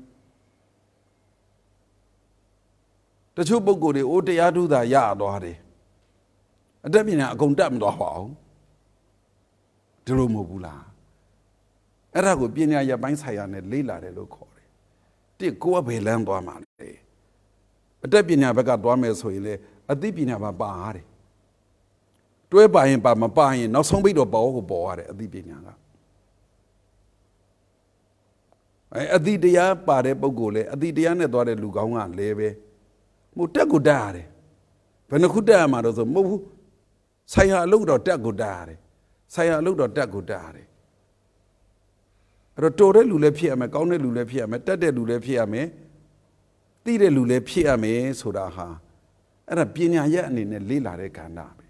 တချို့ပုဂ္ဂိုလ်တွေအိုးတရားထုသာရသွားတယ်အတတ်ပညာအကုန်တက်မသွားပါဘူးဒီလိုမဟုတ်ဘူးလားအဲ့ဒါကိုပညာရပိုင်းဆိုင်ရာနဲ့လေ့လာတယ်လို့ခေါ်တယ်တစ်ကိုယ်ကဘယ်လမ်းသွားမှာလဲအတတ်ပညာဘက်ကသွားမယ်ဆိုရင်လေအသိပညာပါရတယ်တွဲပါရင်ပါမပါရင်နောက်ဆုံးပိတ်တော့ပေါ်ကိုပေါ်ရတယ်အသိပညာကအသိတရားပါတဲ့ပုဂ္ဂိုလ်လေအသိတရားနဲ့သွားတဲ့လူကောင်းကလည်းပဲဟိုတက်ကိုတက်ရတယ်ဘယ်နှခုတက်ရမှာတော့ဆိုမဟုတ်ဘူးဆိုင်ရာအလုပ်တော့တက်ကိုတက်ရတယ်ဆိုင်ရာအလုပ်တော့တက်ကိုတက်ရတယ်အဲ့တော့တော်တဲ့လူလည်းဖြစ်ရမယ်ကောင်းတဲ့လူလည်းဖြစ်ရမယ်တက်တဲ့လူလည်းဖြစ်ရမယ်သိတဲ့လူလည်းဖြစ်ရမယ်ဆိုတာဟာအဲ့ဒါပညာရဲ့အနေနဲ့လေ့လာတဲ့ကဏ္ဍပဲ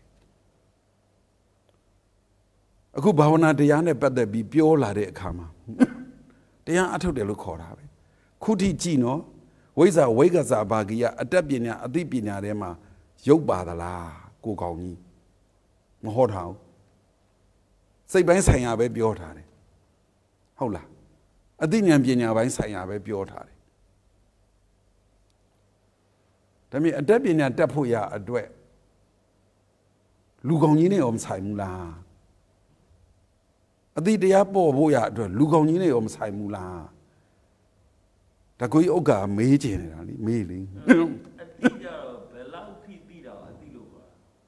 အခုဘာဝနာတရားနဲ့ပတ်သက်ပြီးပြောလာတဲ့အခါမှာတရားအထုတ်တယ်လို့ခေါ်တာပဲခုထိကြည့်နော်ဝိဇ္ဇာဝိကဇာဘာဂိယအတ္တပညာအသိပညာထဲမှာရုပ်ပါသလားကိုကောင်းကြီးမဟောထားဘူးစိတ်ပိုင်းဆိုင်ရာပဲပြောထားတယ်ဟုတ်လားအသိဉာဏ်ပညာပိုင်းဆိုင်ရာပဲပြောထားတယ်ဒါပေမဲ့အတတ်ပညာတက်ဖို့ရအတွက်လူကောင်းကြီးနဲ့ရောမဆိုင်ဘူးလားအသိတရားပေါ်ဖို့ရအတွက်လူကောင်းကြီးနဲ့ရောမဆိုင်ဘူးလားဒါကိုကြီးဥက္ကာမေးချင်နေတာလေမေးလေအတိကြတော့ဘယ်လောက်ထိသိတာအတိလို့ပါ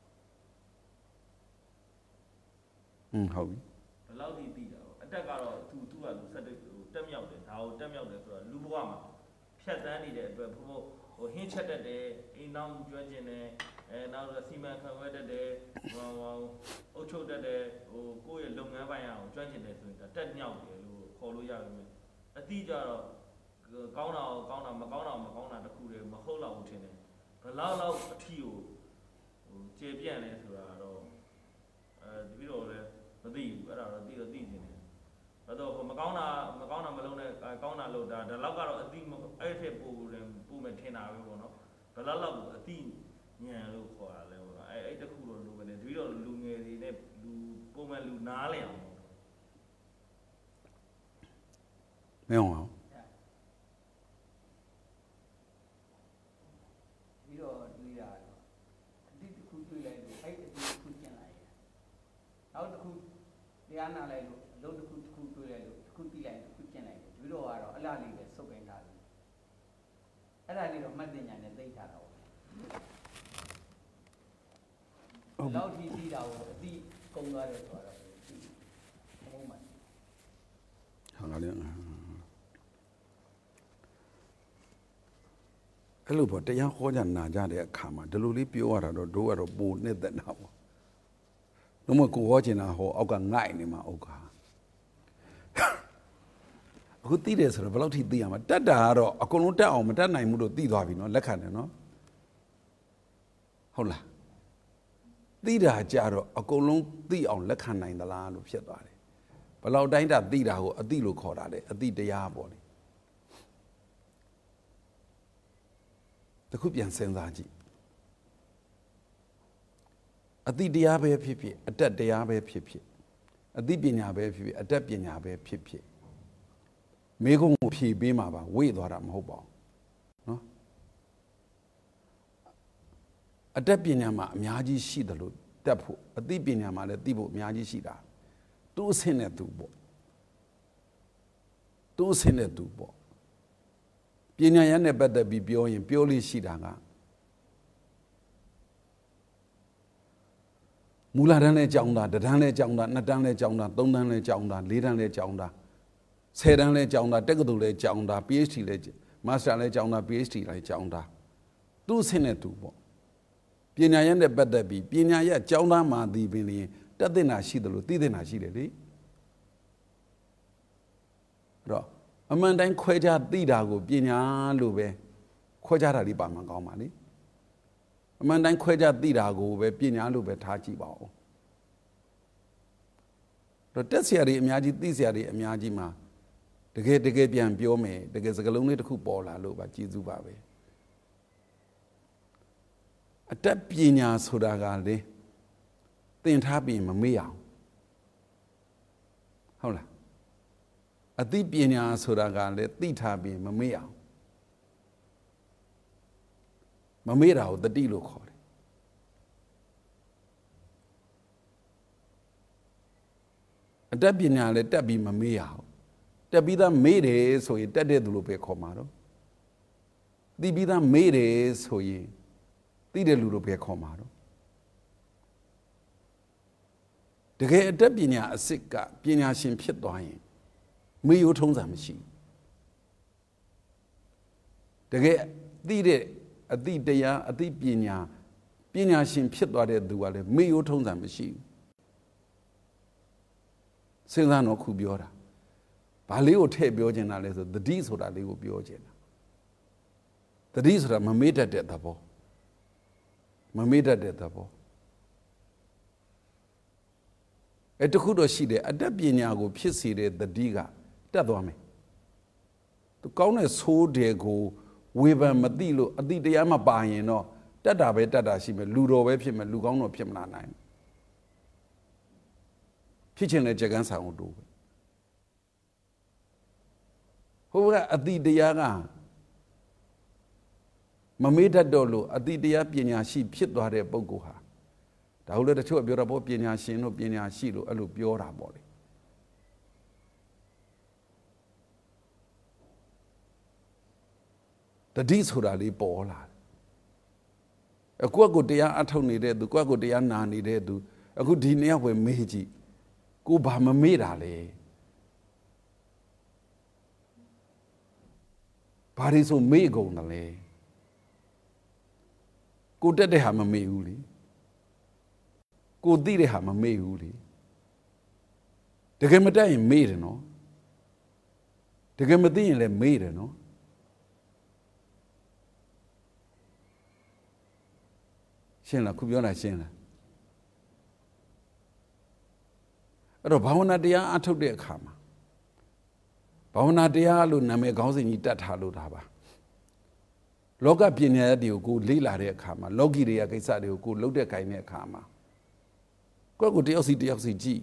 ဟုတ်ပြီဘယ်လောက်ထိသိတာအတက်ကတော့သူကဆက်တက်မြောက်တယ်ဒါကိုတက်မြောက်တယ်ဆိုတော့လူဘဝမှာဖြတ်တန်းနေတဲ့အတွက်ဘို့ဟိုဟင်းချက်တတ်တယ်အိမ်နောက်ကျွမ်းကျင်တယ်နောက်တော့စီမံခန့်ခွဲတတ်တယ်အုပ်ချုပ်တတ်တယ်ဟိုကိုယ့်ရဲ့လုပ်ငန်းပိုင်းအောင်ကျွမ်းကျင်တယ်ဆိုရင်တက်မြောက်တယ်လို့ခေါ်လို့ရပါမယ်အတိကြတော့ကောင်းတာမကောင်းတာတခုတည်းမဟုတ်တော့ဘူးထင်တယ်ဘယ်လောက်အထီကိုကျေပြန့်လဲဆိုတာတော့တပည့်တော်လည်းမသိဘူးအဲ့ဒါတော့သိနေတယ်ဘာတော့မကောင်းတာမလုံးနဲ့ကောင်းတာလို့ဒါလောက်ကတော့အတိအဲ့ထက်ပိုမယ်ထင်တာပဲပေါ့နော်ဘယ်လောက်ကိုအတိညံလို့ခေါ်တာလဲပေါ့နော်အဲ့တခုတော့လိုပဲလေတပည့်တော်လူငယ်တွေနဲ့လူပုံမှန်လူနားလည်အောင်ပေါ့မင်းအောင်တရားနာလိုက်လို့အလုပ်တစ်ခုတွေးလိုက်လို့တစ်ခုသိလိုက်တစ်ခုကျင့်လိုက်တယ်ပြီးတော့ကတော့အလားလေးပဲစုပ်ကိုင်းထားတယ်အဲ့ဒါလေးတော့မှတ်တင်ညာနဲ့သိထားတာပေါ့လောက်ထိသိတာကိုအတိကုံသွားတယ်ဆိုတော့ဒီဘုံမှာဟာငါလည်းအဲ့လိုပေါ့တရားဟောကြနာကြတဲ့အခါမှာဒီလိုလေးပြောရတာတော့တို့ကတော့ပိုနှစ်သက်တာပေါ့လုံးဝကိုဟောချင်တာဟောအောက်ကငိုက်နေမှာအောက်ကအခုသိတယ်ဆိုတော့ဘယ်လောက်ထိသိရမှာတက်တာကတော့အကုန်လုံးတက်အောင်မတက်နိုင်ဘူးလို့သိသွားပြီနော်လက်ခံတယ်နော်ဟုတ်လားသိတာကြတော့အကုန်လုံးသိအောင်လက်ခံနိုင်သလားလို့ဖြစ်သွားတယ်ဘယ်လောက်တိုင်းတာသိတာကိုအသိလို့ခေါ်တာလေအသိတရားပေါ့လေတခုပြန်စဉ်းစားကြည့်အသိတရားပဲဖြစ်ဖြစ်အတတ်တရားပဲဖြစ်ဖြစ်အသိပညာပဲဖြစ်ဖြစ်အတတ်ပညာပဲဖြစ်ဖြစ်မိကုံကိုဖြည့်ပေးမှာပါဝေ့သွားတာမဟုတ်ပါဘူးနော်အတတ်ပညာမှာအများကြီးရှိတယ်လို့တက်ဖို့အသိပညာမှာလည်းသိဖို့အများကြီးရှိတာသူ့အဆင့်နဲ့သူပေါ့သူ့အဆင့်နဲ့သူပေါ့ပညာရနဲ့ပတ်သက်ပြီးပြောရင်ပြောလို့ရှိတာကမူလတန်းလဲကြောင်းတာတန်းလဲကြောင်းတာနှစ်တန်းလဲကြောင်းတာသုံးတန်းလဲကြောင်းတာလေးတန်းလဲကြောင်းတာ10တန်းလဲကြောင်းတာတက္ကသိုလ်လဲကြောင်းတာ PhD လဲမာစတာလဲကြောင်းတာ PhD လဲကြောင်းတာသူ့အဆင့်နဲ့သူပေါ့ပညာရနဲ့ပတ်သက်ပြီးပညာရကြောင်းသားမှသည်ပင်လျင်တက်တဲ့နာရှိတယ်လို့သိတဲ့နာရှိတယ်လေအဲ့တော့အမှန်တိုင်းခွဲခြားသိတာကိုပညာလို့ပဲခွဲခြားတာလေးပါမှကောင်းပါလေအမှန်တိုင်းခွဲခြားသိတာကိုပဲပညာလို့ပဲထားကြည့်ပါဦးတော့တက်ဆရာတွေအများကြီးသိဆရာတွေအများကြီးမှာတကယ်ပြန်ပြောမယ်တကယ်စကားလုံးလေးတစ်ခုပေါ်လာလို့ပါကျေးဇူးပါပဲအတတ်ပညာဆိုတာကလေသင်ထားပြီးမမေ့အောင်ဟုတ်လားအသိပညာဆိုတာကလေသိထားပြီးမမေ့အောင်မမေ့တာကိုတတိလို့ခေါ်တယ်အတတ်ပညာလည်းတက်ပြီးမမေ့ရအောင်တက်ပြီးသားမေ့တယ်ဆိုရင်တက်တဲ့သူလို့ပဲခေါ်မှာတော့သိပြီးသားမေ့တယ်ဆိုရင်သိတဲ့လူလို့ပဲခေါ်မှာတော့တကယ်အတတ်ပညာအစစ်ကပညာရှင်ဖြစ်သွားရင်မေ့ရိုးထုံးစံမရှိတကယ်သိတဲ့အသိတရားအသိပညာရှင်ဖြစ်သွားတဲ့သူကလည်းမေ့ရိုးထုံးစံမရှိဘူးစဉ်းစားတော့ခုပြောတာဘာလေးကိုထည့်ပြောချင်တာလဲဆိုသတိဆိုတာလေးကိုပြောချင်တာသတိဆိုတာမမေ့တတ်တဲ့သဘောမမေ့တတ်တဲ့သဘောတခုတော့ရှိတယ်အတ္တပညာကိုဖြစ်စေတဲ့သတိကတက်သွားမယ်သူကောင်းတဲ့ဆိုးတယ်ကိုဝေဖန်မသိလို့အတိတရားမပါရင်တော့တက်တာပဲတက်တာရှိမယ်လူတော်ပဲဖြစ်မယ်လူကောင်းတော်ဖြစ်မလာနိုင်ဖြစ်ချင်တဲ့ကြက်ကန်းဆောင်တို့ပဲဟိုကအတိတရားကမမေ့တတ်တော့လို့အတိတရားပညာရှိဖြစ်သွားတဲ့ပုဂ္ဂိုလ်ဟာဒါဟုတ်လေတချို့ပြောတာပေါ့ပညာရှင်တို့ပညာရှိလို့အဲ့လိုပြောတာပေါ့လေတတိဆိုတာလေးပေါ်လာတယ်ကိုယ့်ကိုတရားအထုတ်နေတဲ့သူကိုယ့်ကိုတရားနာနေတဲ့သူအခုဒီနေ့ဝယ်မေးကြည့်ကိုဘာမမေ့တာလဲဘာလို့ဆိုမေ့ကုန်တယ်လဲကိုတက်တဲ့ဟာမမေ့ဘူးလေကိုသိတဲ့ဟာမမေ့ဘူးလေတကယ်မတက်ရင်မေ့တယ်နော်တကယ်မသိရင်လည်းမေ့တယ်နော်ရှင်းလားခုပြောတာရှင်းလားအဲ့တော့ဘာဝနာတရားအထုတ်တဲ့အခါမှာဘာဝနာတရားလို့နာမည်ခေါင်းစဉ်ကြီးတတ်ထားလို့တာပါလောကပညာတွေကိုကိုလေ့လာတဲ့အခါမှာလောကီတွေကကိစ္စတွေကိုကိုလှုပ်တဲ့ခိုင်းတဲ့အခါမှာကိုယ့်ကိုတယောက်စီကြည့်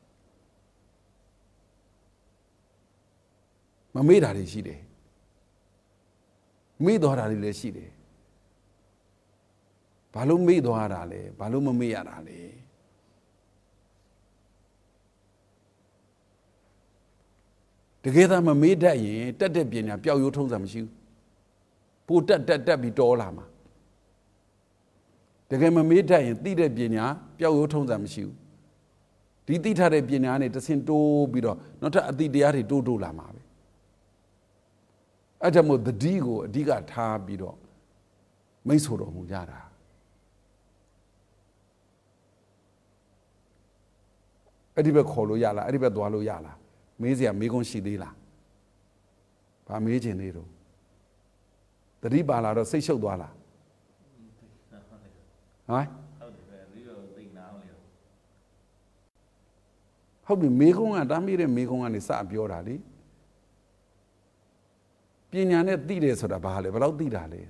မမေ့တာတွေရှိတယ်မေ့သွားတာတွေလည်းရှိတယ်ဘာလို့မေ့သွားတာလဲဘာလို့မမေ့ရတာလဲတကယ်သာမမေ့တတ်ရင်တက်တဲ့ပညာပျောက်ရိုးထုံးစံမရှိဘူးပိုတက်ပြီးတော်လာမှာတကယ်မမေ့တတ်ရင်သိတဲ့ပညာပျောက်ရိုးထုံးစံမရှိဘူးဒီသိထားတဲ့ပညာနဲ့တဆင့်တိုးပြီးတော့နောက်ထပ်အသိတရားတွေတိုးလာမှာပဲအဲ့ဒါမို့သတိကိုအဓိကထားပြီးတော့မိတ်ဆိုတော်မူကြတာအဲ့ဒီဘက်ခေါ်လို့ရလားအဲ့ဒီဘက်သွားလို့ရလားမေးစရာမေးခွန်းရှိသေးလားဘာမေးချင်သေးတော့သတိပါလာတော့စိတ်ရှုပ်သွားလားဟမ်ဟုတ်တယ်ပြီးတော့သိနာအောင်လေဟုတ်ပြီမေးခွန်းကတားမိတဲ့မေးခွန်းကနေစပြောတာလေပညာနဲ့သိတယ်ဆိုတာဘာလဲဘယ်လောက်သိတာလဲ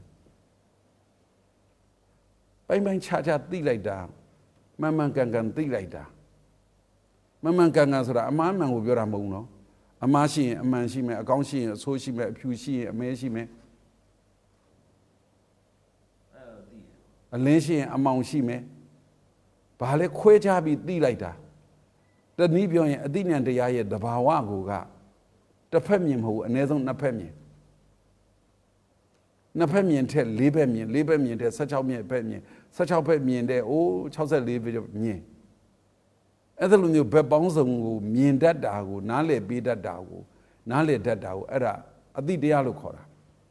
ပိုင်းခြားသိလိုက်တာမှန်ကန်သိလိုက်တာမှန်ကန်ဆိုတာအမှားမှန်ကိုပြောတာမဟုတ်ဘူးနော်အမှားရှိရင်အမှန်ရှိမယ်အကောင်းရှိရင်အဆိုးရှိမယ်အဖြူရှိရင်အမဲရှိမယ်အလင်းရှိရင်အမောင်ရှိမယ်ဘာလဲခွဲခြားပြီးသိလိုက်တာတနည်းပြောရင်အသိဉာဏ်တရားရဲ့သဘာဝကိုကတစ်ဖက်မြင်မဟုတ်ဘူးအနည်းဆုံးနှစ်ဖက်မြင်နှစ်ဖက်မြင်ထက်၄ဖက်မြင်၄ဖက်မြင်ထက်16ဖက်မြင်16ဖက်မြင်တဲ့အိုး64ဖက်မြင်အဲ့ဒါလိုမျိုးဘက်ပေါင်းစုံကိုမြင်တတ်တာကိုနားလည်ပေးတတ်တာကိုနားလည်တတ်တာကိုအဲ့ဒါအသိတရားလို့ခေါ်တာ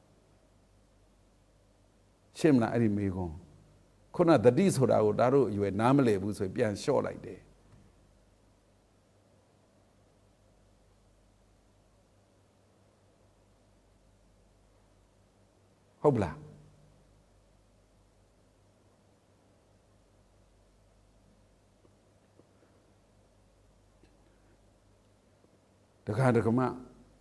ရှင်းမလားအဲ့ဒီမေးခွန်းခုနတတိဆိုတာကိုဒါတို့အရွယ်နားမလည်ဘူးဆိုရင်ပြန်လျှော့လိုက်တယ်ဟုတ်ပလားတခါတခါမှ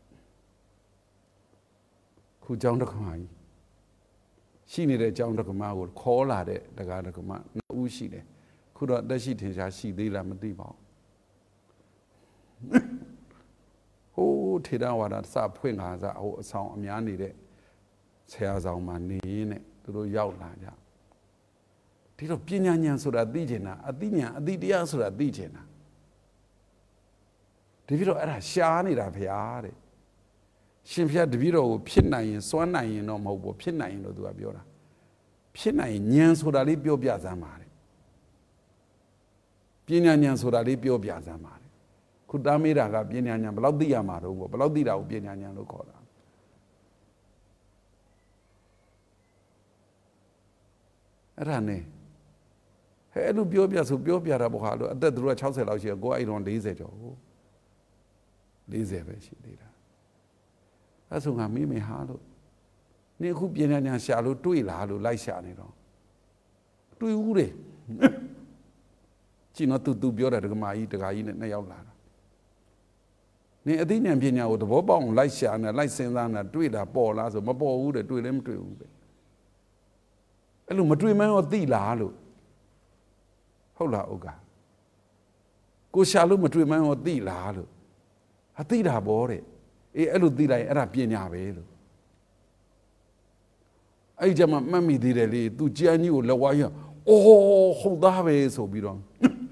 ခုကျောင်းတက္ကမကြီးရှိနေတဲ့ကျောင်းတက္ကမကိုခေါ်လာတဲ့တခါတခါမှနှစ်ဦးရှိတယ်ခုတော့တက်ရှိထင်ရှားရှိသေးလားမသိပါဘူးဟိုးထေရဝါဒစဖွင့်လာစားဟိုအဆောင်အများနေတဲ့ဆရာဆောင်မှာနေနဲ့သူတို့ရောက်လာကြဒီတော့ပညာဉာဏ်ဆိုတာသိချင်တာအသိဉာဏ်အသိတရားဆိုတာသိချင်တာတပည့်တော်အဲ့ဒါရှားနေတာဗျာတဲ့ရှင်ဖျားတပည့်တော်ကိုဖြစ်နိုင်ရင်စွမ်းနိုင်ရင်တော့မဟုတ်ဘူးဖြစ်နိုင်ရင်တော့သူကပြောတာဖြစ်နိုင်ရင်ဉာဏ်ဆိုတာလေးပြောပြစမ်းပါတဲ့ပညာဉာဏ်ဆိုတာလေးပြောပြစမ်းပါတဲ့ခုတားမေးတာကပညာဉာဏ်ဘယ်လောက်သိရမှာတော့ဘယ်လောက်သိတာကိုပညာဉာဏ်လို့ခေါ်တာအဲ့ဒါနဲ့အဲ့လိုပြောပြဆိုပြောပြတာပေါ့ဟာလို့အသက်သူတို့က60လောက်ရှိတယ်ကိုကအဲ့တော့40ကျော်ကို40ပဲရှိသေးတာအဲ့ဆိုငါမေးမယ်ဟာလို့နေအခုပညာဉာဏ်ရှာလို့တွေ့လားလို့လိုက်ရှာနေတော့တွေ့ဦးတယ်ကြည့်နော်သူပြောတယ်ဒကမာကြီးဒကာကြီးနဲ့နှစ်ယောက်လာတာနေအသိဉာဏ်ပညာကိုသဘောပေါက်အောင်လိုက်ရှာနေလိုက်စဉ်းစားနေတွေ့တာပေါ်လားဆိုမပေါ်ဘူးတဲ့တွေ့လည်းမတွေ့ဘူးပဲအဲ့လိုမတွေ့မှန်းရောသိလားလို့ဟုတ်လားဥက္ကကိုရှာလို့မတွေ့မှန်းရောသိလားလို့ဟာသိတာပေါ့တဲ့အေးအဲ့လိုသိလိုက်အဲ့ဒါပညာပဲလို့အဲ့ကြမှာမှတ်မိသေးတယ်လေသူကြမ်းကြီးကိုလက်ဝါးရအော်ဟုတ်သားပဲဆိုပြီးတော့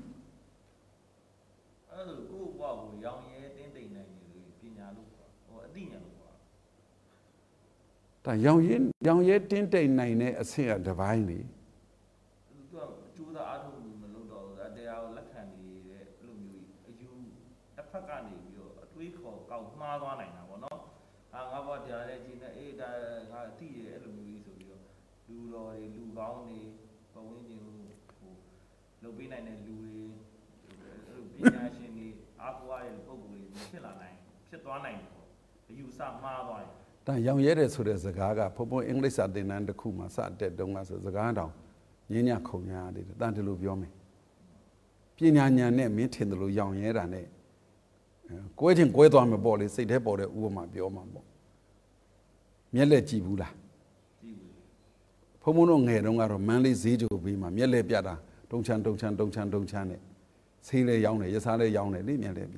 အဲ့လိုကိုယ့်ဘဝကိုရောင်ရဲတင်းတိမ်နိုင်နေလို့ပညာလို့ဟိုအသိဉာဏ်လို့ဒါရောင်ရဲတင်းတိမ်နိုင်တဲ့အဆင့်အတစ်ပိုင်းလေသူကကြိုးစားအားထုတ်မှုမလုပ်တော့ဘူးတရားကိုလက်ခံနေတဲ့အဲ့လိုမျိုးအယူတစ်ဖက်ကနေပြီးတော့အတွေးခေါ်ကောက်မှားသွားနိုင်တာပေါ့နော်ငါဘောတရားနဲ့ကြည်နေအေးဒါငါသိရအဲ့လိုမျိုးဆိုပြီးတော့လူတော်တွေလူကောင်းတွေပဝင်းကျင်ဟိုလုပ်ပေးနိုင်တဲ့လူတွေပညာရှင်တွေအားကိုးရတဲ့ပုံစံတွေဖြစ်လာနိုင်ဖြစ်သွားနိုင်တယ်ပေါ့အယူဆမှားသွားတယ်ဒါရောင်ရဲတယ်ဆိုတဲ့စကားကဘုံဘုံအင်္ဂလိပ်စာသင်တန်းတစ်ခုမှာစတက်တုန်းကဆိုစကားတောင်ညဉ့်ညခုံညာရတယ်တန်တယ်လို့ပြောမယ်ပညာဉာဏ်နဲ့မင်းထင်တယ်လို့ရောင်ရဲတာနဲ့ကွဲချင်းကွဲသွားမှာပေါ့လေစိတ်ထဲပေါ်တဲ့ဥပမာပြောမှာပေါ့မျက်လက်ကြည့်ဘူးလားကြည့်ဘူးဘုံဘုံတို့ငယ်တုန်းကတော့မန်းလေးဈေးကြိုပေးမှာမျက်လက်ပြတာတုံချမ်းနဲ့ဆေးလဲရောင်းတယ်ရစားလဲရောင်းတယ်လေမျက်လက်ပြ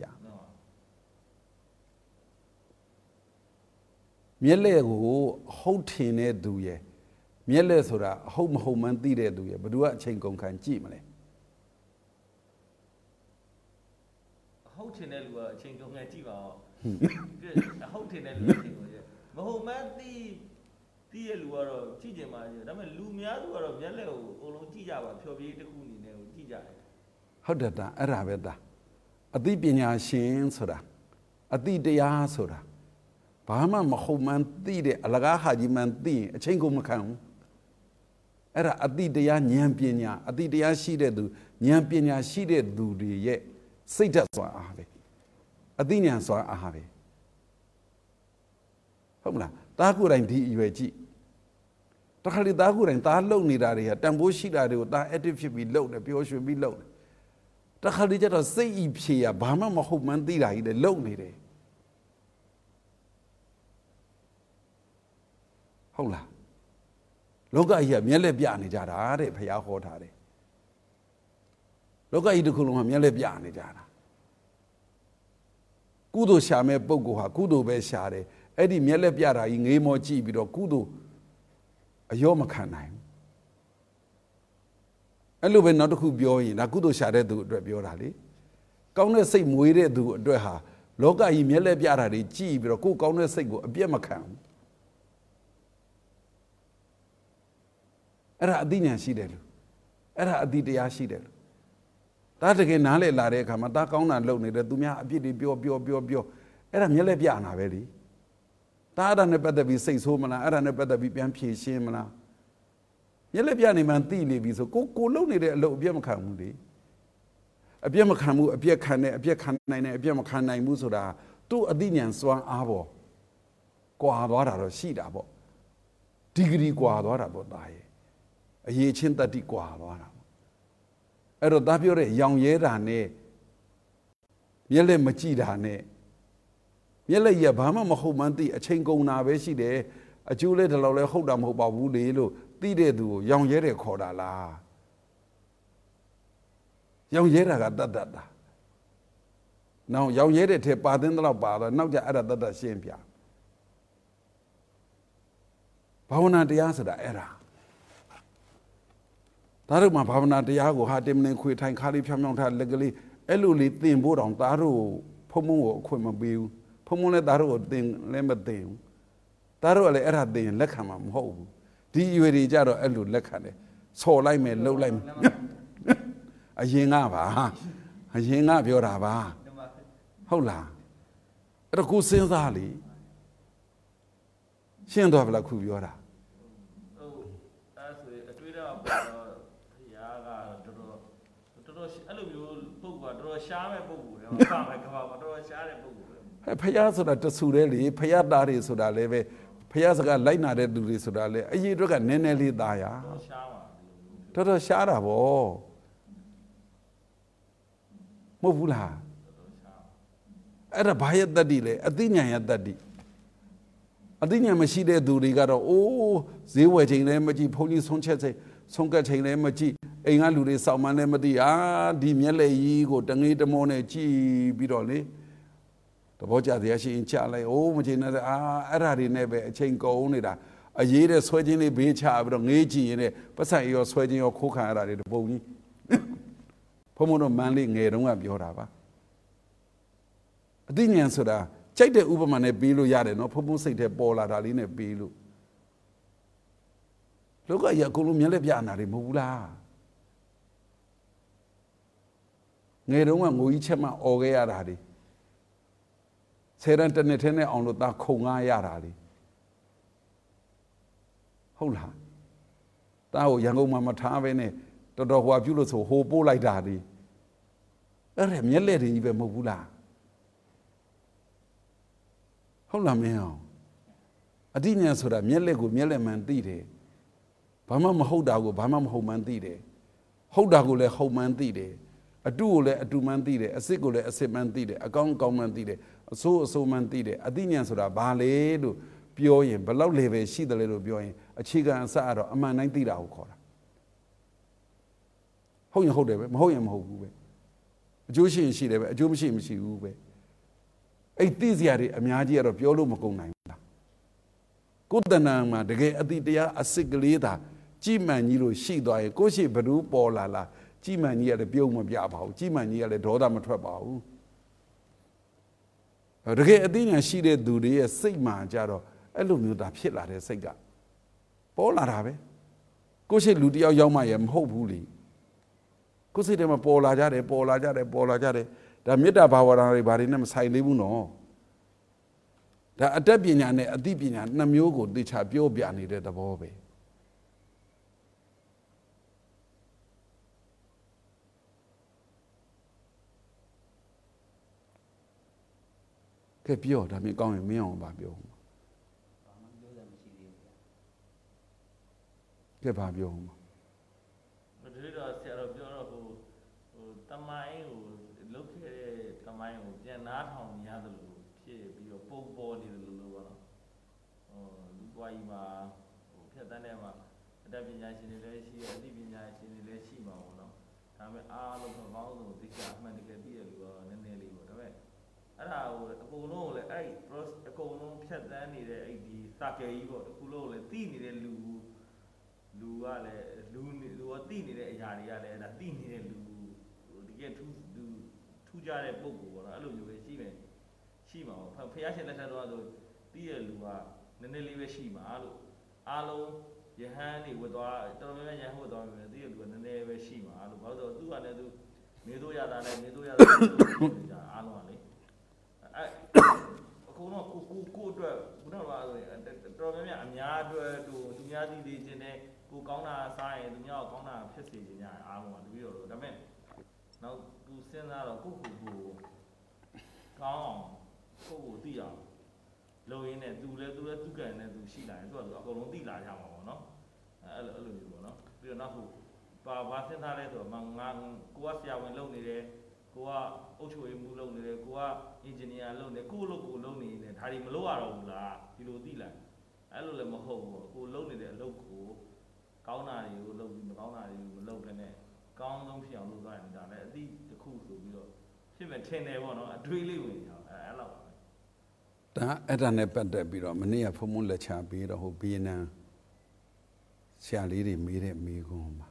မျက်လက်ကိုဟုတ်ထင်တဲ့သူရဲ့မျက်လက်ဆိုတာဟုတ်မဟုတ်မှန်းသိတဲ့သူရဲ့ဘယ်သူကအချိန်ကုန်ခံကြည့်မလဲဟုတ်ထင်တဲ့လူကအချိန်ကုန်ခံကြည့်ပါဦးဟုတ်ထင်တဲ့လူအချိန်ကုန်ကြည့်မဟုတ်မှန်းသိရဲ့လူကတော့ကြည့်ကြမှာဒါပေမဲ့လူများစုကတော့မျက်လက်ကိုအကုန်လုံးကြည့်ကြပါဖြော်ပြေးတစ်ခုအနေနဲ့ကိုကြည့်ကြတယ်ဟုတ်တယ်ဒါအဲ့ဒါပဲဒါအသိပညာရှင်ဆိုတာအသိတရားဆိုတာဘာမှမဟုတ်မှန်းသိတဲ့အလကားဟာကြီးမှန်းသိရင်အချိန်ကုန်မခံဘူးအဲ့ဒါအသိတရားဉာဏ်ပညာအသိတရားရှိတဲ့သူဉာဏ်ပညာရှိတဲ့သူတွေရဲ့စိတ်ဓာတ်စွာအားပဲအသိဉာဏ်စွာအားပဲဟုတ်မလားတားကိုယ်တိုင်ဒီအရွယ်ကြည့်တခါလေတားကိုယ်တိုင်တားလုံနေတာတွေကတန်ဖိုးရှိတာတွေကိုတား active ဖြစ်ပြီးလုံတယ်ပျော်ရွှင်ပြီးလုံတယ်တခါလေကျတော့စိတ်ဤဖြေရဘာမှမဟုတ်မှန်းသိတာကြီးလေလုံနေတယ်ဟုတ်လားလောကကြီးကမျက်လက်ပြနေကြတာတဲ့ဘုရားဟောထားတယ်လောကကြီးတစ်ခုလုံးကမျက်လက်ပြနေကြတာကုသိုလ်ရှာမဲ့ပုဂ္ဂိုလ်ဟာကုသိုလ်ပဲရှာတယ်အဲ့ဒီမျက်လက်ပြတာကြီးငေးမောကြည့်ပြီးတော့ကုသိုလ်အယောမခံနိုင်ဘူးအဲ့လိုပဲနောက်တစ်ခုပြောရင်ဒါကုသိုလ်ရှာတဲ့သူအတွက်ပြောတာလေကောင်းတဲ့စိတ်မွေးတဲ့သူအတွက်ဟာလောကကြီးမျက်လက်ပြတာတွေကြည့်ပြီးတော့ကိုယ်ကောင်းတဲ့စိတ်ကိုအပြည့်မခံဘူးအဲ့ဒါအသိဉာဏ်ရှိတယ်လို့အဲ့ဒါအသိတရားရှိတယ်လို့ဒါတကယ်နားလည်လာတဲ့အခါမှာဒါကောင်းတာလုပ်နေတယ်သူများအပြစ်တွေပြောအဲ့ဒါမျက်လက်ပြနာပဲလေဒါအဲ့ဒါနဲ့ပတ်သက်ပြီးစိတ်ဆိုးမလားအဲ့ဒါနဲ့ပတ်သက်ပြီးပြန်ဖြေရှင်းမလားမျက်လက်ပြနေမှသိနေပြီဆိုကိုလုပ်နေတဲ့အလုပ်အပြည့်မခံဘူးလေအပြည့်မခံဘူးအပြည့်ခံတယ်အပြည့်ခံနိုင်တယ်အပြည့်မခံနိုင်ဘူးဆိုတာသူ့အသိဉာဏ်စွမ်းအားပေါ်ကွာသွားတာတော့ရှိတာပေါ့ဒီဂရီကွာသွားတာပေါ့ဒါရဲ့အရေးချင်းတတိကွာသွားတာအဲ့တော့ဒါပြောတဲ့ရောင်ရဲတာနဲ့မျက်လက်မကြည့်တာနဲ့မျက်လက်ရဘာမှမဟုတ်မှန်းသိအချိန်ကုန်တာပဲရှိတယ်အကျိုးလဲဒီလောက်လဲဟုတ်တာမဟုတ်ပါဘူးလေလို့သိတဲ့သူကိုရောင်ရဲတယ်ခေါ်တာလားရောင်ရဲတာကတတ်တာနောက်ရောင်ရဲတဲ့ထဲပါသင်းတော့ပါတော့နောက်ကြအဲ့ဒါတတ်ရှင်းပြဘာဝနာတရားဆိုတာအဲ့ဒါဒါတို့မှာဘာဝနာတရားကိုဟာတင်မနေခွေထိုင်ခါလေးဖြောင်းဖြောင်းထားလက်ကလေးအဲ့လိုလေးသင်ဖို့တောင်သားတို့ဖုံဖုံကိုအခွင့်မပေးဘူးဖုံဖုံလည်းသားတို့ကိုသင်လည်းမသင်ဘူးသားတို့ကလည်းအဲ့ဒါသင်လက်ခံမှာမဟုတ်ဘူးဒီအရွယ်တွေကြတော့အဲ့လိုလက်ခံတယ်ဆော်လိုက်မယ်လှုပ်လိုက်မယ်အရင်ကပါအရင်ကပြောတာပါဟုတ်လားအဲ့တော့ကိုစဉ်းစားလေရှင်းသွားပြီလားခုပြောတာအဲ့လိုမျိုးပုဂ္ဂိုလ်ကတော်တော်ရှားမဲ့ပုဂ္ဂိုလ်တွေပါမယ်ကဘာတော်တော်ရှားတဲ့ပုဂ္ဂိုလ်တွေဖယားဆိုတာတဆူတဲ့လေဖယားသားတွေဆိုတာလည်းပဲဖယားစကားလိုက်နာတဲ့သူတွေဆိုတာလည်းအရေးအတွက်ကနည်းနည်းလေးသားရရှားပါတော်တော်ရှားတာဗောမဟုတ်ဘူးလားအဲ့ဒါဘာရဲ့တတ္တိလဲအသိဉာဏ်ရဲ့တတ္တိအသိဉာဏ်မရှိတဲ့သူတွေကတော့အိုးဈေးဝယ်ချိန်လည်းမကြည့်ဘုန်းကြီးဆုံးကတ်ချိန်လည်းမကြည့်အိမ်ကလူတွေစောင့်မှန်းလည်းမသိဒီမျက်လက်ကြီးကိုတငေးတမောနဲ့ကြည့်ပြီးတော့လေတဘောကြတရားရှိရင်ချလိုက်အိုးမချိန်နဲ့အဲ့ဒါတွေနဲ့ပဲအချိန်ကုန်နေတာအရေးတဲ့ဆွဲခြင်းလေးဘေးချပြီးတော့ငေးကြည့်ရင်ပတ်စံရောဆွဲခြင်းရောခိုးခံရတာတွေတပုံကြီးဘုံဘုံတို့မန်းလေးငယ်တုန်းကပြောတာပါအသိဉာဏ်ဆိုတာကြိုက်တဲ့ဥပမာနဲ့ပြီးလို့ရတယ်နော်ဘုံဘုံစိတ်ထဲပေါ်လာတာလေးနဲ့ပြီးလို့လောကကြီးအကုန်လုံးမျက်လက်ပြနာတွေမဟုတ်ဘူးလားငယ်တုန်းကငိုကြီးချက်မှអော်ခဲ့ရတာတွေဆယ်တန်းတစ်နှစ်ထဲနဲ့အောင်လို့သားခုံငားရတာတွေဟုတ်လားတားကိုရန်ကုန်မှာမထားပဲနဲ့တော်တော်ဟွာပြုလို့ဆိုဟိုပို့လိုက်တာတွေအဲ့ဒါမျက်လက်တွေကြီးပဲမဟုတ်ဘူးလားဟုတ်လားမင်းအောင်အတိညာဆိုတာမျက်လက်ကိုမျက်လက်မှန်သိတယ်ဘာမှမဟုတ်တာကိုဘာမှမဟုတ်မှန်သိတယ်ဟုတ်တာကိုလည်းဟုတ်မှန်သိတယ်အတုကိုလည်းအတုမှန်သိတယ်အစစ်ကိုလည်းအစစ်မှန်သိတယ်အကောင်းအကောင်းမှန်သိတယ်အဆိုးအဆိုးမှန်သိတယ်အတိညာဆိုတာဘာလဲလို့ပြောရင်ဘလောက် level ရှိတယ်လဲလို့ပြောရင်အခြေခံအစအတော့အမှန်တိုင်းသိတာကိုခေါ်တာဟုတ်ရင်ဟုတ်တယ်ပဲမဟုတ်ရင်မဟုတ်ဘူးပဲအကျိုးရှိရင်ရှိတယ်ပဲအကျိုးမရှိရင်မရှိဘူးပဲအဲ့သိစရာတွေအများကြီးကတော့ပြောလို့မကုန်နိုင်ဘူးလားကိုယ်တဏ္ဍာမှာတကယ်အတိတရားအစစ်ကလေးသာကြည်မှန်ကြီးလို့ရှိသွားရင်ကိုယ့်ရှိဘ누구ပေါ်လာကြည်မှန်ကြီးကလည်းပြုံးမပြပါဘူးကြည်မှန်ကြီးကလည်းဒေါသမထွက်ပါဘူးတကယ်အသိဉာဏ်ရှိတဲ့သူတွေရဲ့စိတ်မှကြတော့အဲ့လိုမျိုးသာဖြစ်လာတဲ့စိတ်ကပေါ်လာတာပဲကိုယ့်ရှိလူတယောက်ရောက်မှရမဟုတ်ဘူးလေကိုယ်စိတ်ထဲမှာပေါ်လာကြတယ်ဒါမေတ္တာဘာဝနာတွေဘာတွေနဲ့မဆိုင်သေးဘူးနော်ဒါအတတ်ပညာနဲ့အသိပညာနှစ်မျိုးကိုသိချပြောပြနေတဲ့သဘောပဲကဲပြောဒါမြင်ကောင်းရင်မင်းအောင်ပါပြောဘာမှပြောစရာမရှိသေးဘူးဗျာကဲပါပြောမှာမတွေ့တော့ဆရာတော်ပြောတော့ဟိုတမိုင်းကိုလုတ်ခဲ့တဲ့တမိုင်းကိုပြန်နားထောင်ရသလိုဖြစ်ပြီးတော့ပုံပေါ်နေတယ်လို့ပေါ့နော်လူပွားကြီးမှာဖြတ်တန်းတဲ့မှာအတတ်ပညာရှင်တွေလည်းရှိတယ်အသိပညာရှင်တွေလည်းရှိမှာပေါ့နော်ဒါပေမဲ့အားလုံးကကောင်းဆုံးသိချာအမှန်တကယ်သိရလို့တော့နည်းနည်းလေးပေါ့ဒါပေမဲ့အဲ့ဒါကိုအကုန်လုံးကိုလည်းအဲ့ process အကုန်လုံးဖြတ်တန်းနေတဲ့အဲ့ဒီ circle ကြီးပေါ့တခုလုံးကိုလည်းသိနေတဲ့လူကလည်းလူကသိနေတဲ့အရာတွေကလည်းအဲ့ဒါသိနေတဲ့လူတကယ်ထူးကြတဲ့ပုံကိုပေါ့နော်အဲ့လိုမျိုးပဲရှိမှာပေါ့ဖះရှင်လက်ထက်တော့ဆိုသိတဲ့လူကနည်းနည်းလေးပဲရှိမှာလို့အားလုံးယဟန်နေဝတ်သွားတော်တော်များများယဟန်ဝတ်သွားပြီသိတဲ့လူကနည်းနည်းပဲရှိမှာလို့ဘာလို့ဆိုသူကလည်းသူနေတို့ရတာလည်းနေတို့ရတာကြအားလုံးကလေအခုတော့ကိုအတွက်ခုနကဆိုရင်တော်တော်များများအများအတွက်သူများသိသေးခြင်းနဲ့ကိုကောင်းတာစားရင်သူများကောင်းတာဖြစ်စေခြင်းညာအားလုံးကတပည့်တော်တို့ဒါပေမဲ့နောက်သူစဉ်းစားတော့ကိုကောင်းအောင်ကိုသိအောင်လုံရင်းနဲ့သူလည်းသူကံနဲ့သူရှိလာရင်သူကသူအကုန်လုံးသိလာကြမှာပေါ့နော်အဲ့လိုမျိုးပေါ့နော်ပြီးတော့နောက်ခုဘာစဉ်းစားလဲဆိုတော့ငါကိုကဆရာဝန်လုပ်နေတယ်ကိုကအုပ်ချုပ်ရေးမှူးလုပ်နေတယ်ကိုကအင်ဂျင်နီယာလုပ်နေကိုလုပ်နေတယ်ဒါတွေမလုပ်ရတော့ဘူးလားဒီလိုသိလိုက်အဲ့လိုလည်းမဟုတ်ဘူးကိုလုပ်နေတဲ့အလုပ်ကိုကောင်းတာတွေကိုလုပ်ပြီးမကောင်းတာတွေကိုမလုပ်ဘဲနဲ့ကောင်းဆုံးဖြစ်အောင်လုပ်သွားရင်ဒါလည်းအသည့်တစ်ခုဆိုပြီးတော့ဖြစ်မဲ့ထင်တယ်ပေါ့နော်အတွေးလေးဝင်ကြအောင်အဲ့လောက်ပါပဲဒါအဲ့ဒါနဲ့ပတ်သက်ပြီးတော့မနေ့ကဖုံလက်ချပြီးတော့ဟိုဘီယနန်ဆရာလေးတွေမေးတဲ့မေးခွန်းမှာ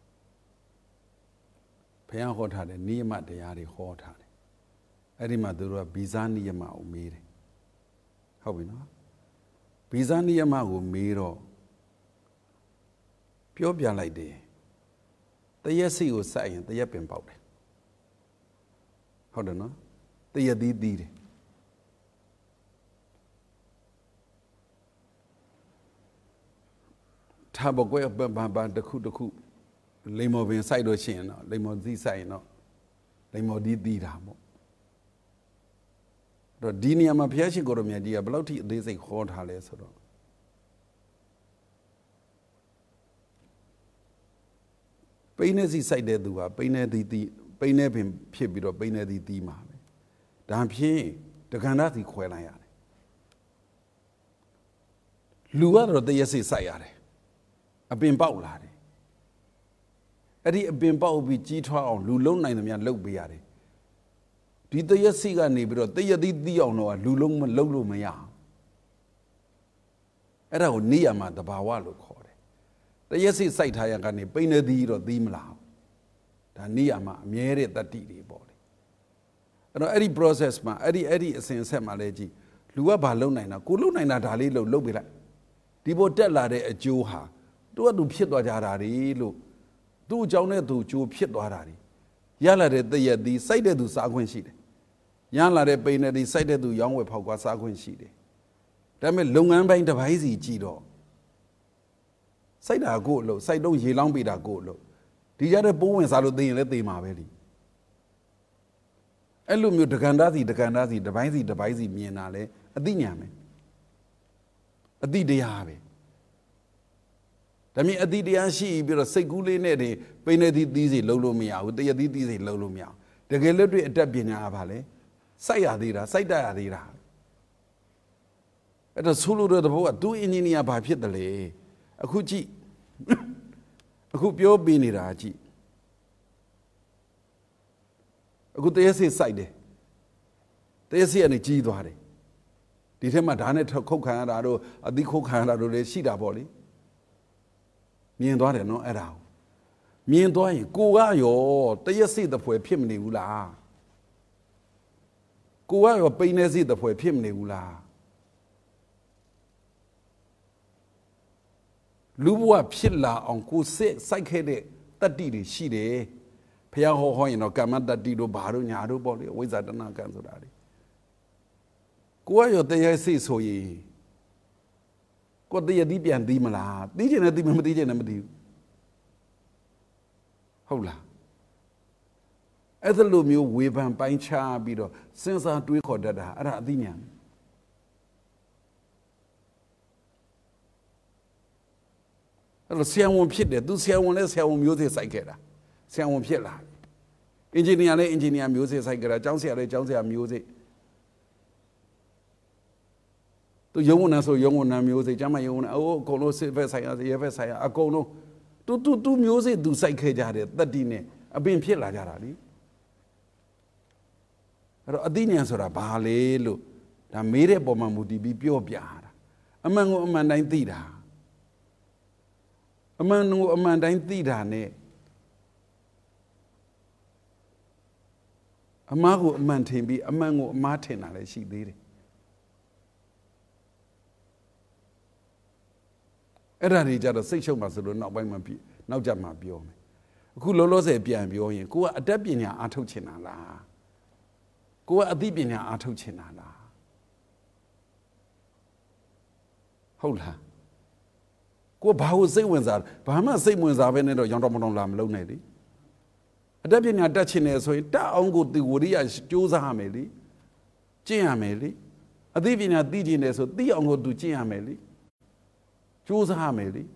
ဘုရားဟောထားတဲ့နိယမတရားတွေဟောထားတယ်အဲ့ဒီမှာသူတို့ကဗီဇာနိယမကိုမေးတယ်ဟုတ်ပြီနော်ဗီဇာနိယမကိုမေးတော့ပြောပြလိုက်တယ်တရက်စိကိုစိုက်ရင်တရက်ပင်ပေါက်တယ်ဟုတ်တယ်နော်တရက်သီးသီးတယ်ထားဘကွဲဘာတခုလိမ္မော်ပင်စိုက်လို့ရှိရင်တော့လိမ္မော်သီးစိုက်ရင်တော့လိမ္မော်သီးသီးတာပေါ့တော့ဒီနေရာမှာဘုရားရှင်ကိုရမြတ်ကြီးကဘယ်လောက်ထိအသေးစိတ်ခေါ်ထားလဲဆိုတော့ပိန်းနေစီစိုက်တဲ့သူကပိန်းနေသီးပိန်းနေပင်ဖြစ်ပြီးတော့ပိန်းနေသီးမှာပဲဒါဖြင့်တက္ကန္တစီခွဲလိုက်ရတယ်လူကတော့တရက်စိတ်စိုက်ရတယ်အပင်ပေါက်လာတယ်အဲ့ဒီအပင်ပေါက်ပြီးကြီးထွားအောင်လူလုံးနိုင်သမျှလှုပ်ပေးရတယ်ဒီတရက်စိတ်ကနေပြီးတော့တရက်သီးသီးအောင်တော့လူလုံးမလှုပ်လို့မရအောင်အဲ့ဒါကိုနေရမှာတဘာဝလို့ခေါ်တယ်တရက်စိတ်စိုက်ထားရကနေပိနေသီးတော့သီးမလားဒါနေရမှာအမြဲတဲ့တတ္တိတွေပေါ့လေအဲ့တော့အဲ့ဒီ process မှာအဲ့ဒီအစဉ်ဆက်မှာလဲကြည့်လူကဘာလုံနိုင်တာကိုလုံနိုင်တာဒါလေးလုပ်ပေးလိုက်ဒီပေါ်တက်လာတဲ့အကျိုးဟာသူကသူဖြစ်သွားကြတာတွေလို့သူ့အကြောင်းနဲ့သူကျိုးဖြစ်သွားတာတွေရလာတဲ့တရက်သီးစိုက်တဲ့သူစားခွင့်ရှိတယ်ရလာတဲ့ပိနေသီးစိုက်တဲ့သူရောင်းဝယ်ဖောက်ကွာစားခွင့်ရှိတယ်ဒါပေမဲ့လုပ်ငန်းပိုင်းတစ်ပိုင်းစီကြည့်တော့စိုက်တာကိုအလုပ်စိုက်တော့ရေလောင်းပေးတာကိုအလုပ်ဒီကြတဲ့ပိုးဝင်စားလို့သိရင်လည်းသိမှာပဲလीအဲ့လိုမျိုးတက္ကန္တစီတပိုင်းစီမြင်တာလဲအသိဉာဏ်ပဲအသိတရားပဲဒါမြင်အသိတရားရှိပြီးတော့စိတ်ကူးလေးနဲ့တွေပိနေသီးသီးစီလုံးလို့မရဘူးတရသီးသီးစီလုံးလို့မရဘူးတကယ်လက်တွေ့အတတ်ပညာကဘာလဲစိုက်ရသေးတာစိုက်တတ်ရသေးတာအဲ့တော့ဆိုလိုတဲ့သဘောကသူအင်ဂျင်နီယာဘာဖြစ်တယ်လဲအခုကြည့်အခုပြောပြနေတာကြည့်အခုတရက်စိစိုက်တယ်တရက်စိကနေကြီးသွားတယ်ဒီထက်မှဓာတ်နဲ့ခုတ်ခံရတာတို့အသီးခုတ်ခံရတာတို့လည်းရှိတာပေါ့လေမြင်သွားတယ်နော်အဲ့ဒါကိုမြင်သွားရင်ကိုကရောတရက်စိတပွဲဖြစ်မနေဘူးလားကိုကရောပိနေစိတပွဲဖြစ်မနေဘူးလားလူဘဝဖြစ်လာအောင်ကိုစိုက်ခဲ့တဲ့တတ္တိတွေရှိတယ်ဖះဟောရင်တော့ကမ္မတတ္တိတို့ဘာတို့ညာတို့ပေါ့လေဝိဇ္ဇာတဏကံဆိုတာလေကိုကရောတရက်စိဆိုရင်ကိုတရက်သီးပြန်သီးမလားသီးချင်တယ်သီးမသီးချင်တယ်မသီးဘူးဟုတ်လားအဲ့ဒါလိုမျိုးဝေဖန်ပိုင်းခြားပြီးတော့စဉ်းစားတွေးခေါ်တတ်တာအဲ့ဒါအသိဉာဏ်အဲ့လိုဆရာဝန်ဖြစ်တယ်သူဆရာဝန်လည်းဆရာဝန်မျိုးစေ့စိုက်ခဲ့တာဆရာဝန်ဖြစ်လာအင်ဂျင်နီယာလည်းအင်ဂျင်နီယာမျိုးစေ့စိုက်ခဲ့တာကျောင်းဆရာလည်းကျောင်းဆရာမျိုးစေ့သူရုံးဝန်ထမ်းဆိုရုံးဝန်ထမ်းမျိုးစေ့ကျမ်းမာရုံးဝန်ထမ်းအကုန်လုံးစစ်ဖက်ဆိုင်ရာရဲဖက်ဆိုင်ရာအကုန်လုံးသူမျိုးစေ့သူစိုက်ခဲ့ကြတယ်တတိနဲ့အပင်ဖြစ်လာကြတာလीအဲ့တော့အသိဉာဏ်ဆိုတာဘာလဲလို့ဒါမေးတဲ့ပုံမှန်မူတည်ပြီးပြောပြတာအမှန်ကိုအမှန်တိုင်းသိတာအမှန်ကိုအမှန်တိုင်းသိတာနဲ့အမှားကိုအမှန်ထင်ပြီးအမှန်ကိုအမှားထင်တာလည်းရှိသေးတယ်အဲ့ဒါတွေကြတော့စိတ်ချုပ်မှဆိုလို့နောက်ပိုင်းမှာနောက်ကြမှာပြောမယ်အခုလောလောဆယ်ပြန်ပြောရင်ကိုကအတတ်ပညာအားထုတ်ချင်တာလားကိုကအသိပညာအားထုတ်ချင်တာလားဟုတ်လားကိုဘာကိုစိတ်ဝင်စားဘာမှစိတ်ဝင်စားပဲနဲ့တော့ရောင်တော်မတော်လာမလုံးနဲ့လေအတတ်ပညာတတ်ချင်တယ်ဆိုရင်တတ်အောင်ကိုဒီဝရိယကြိုးစားရမယ်လေကျင့်ရမယ်လေအသိပညာသိချင်တယ်ဆိုသိအောင်ကိုသူကျင့်ရမယ်လေကြိုးစားရမယ်လေ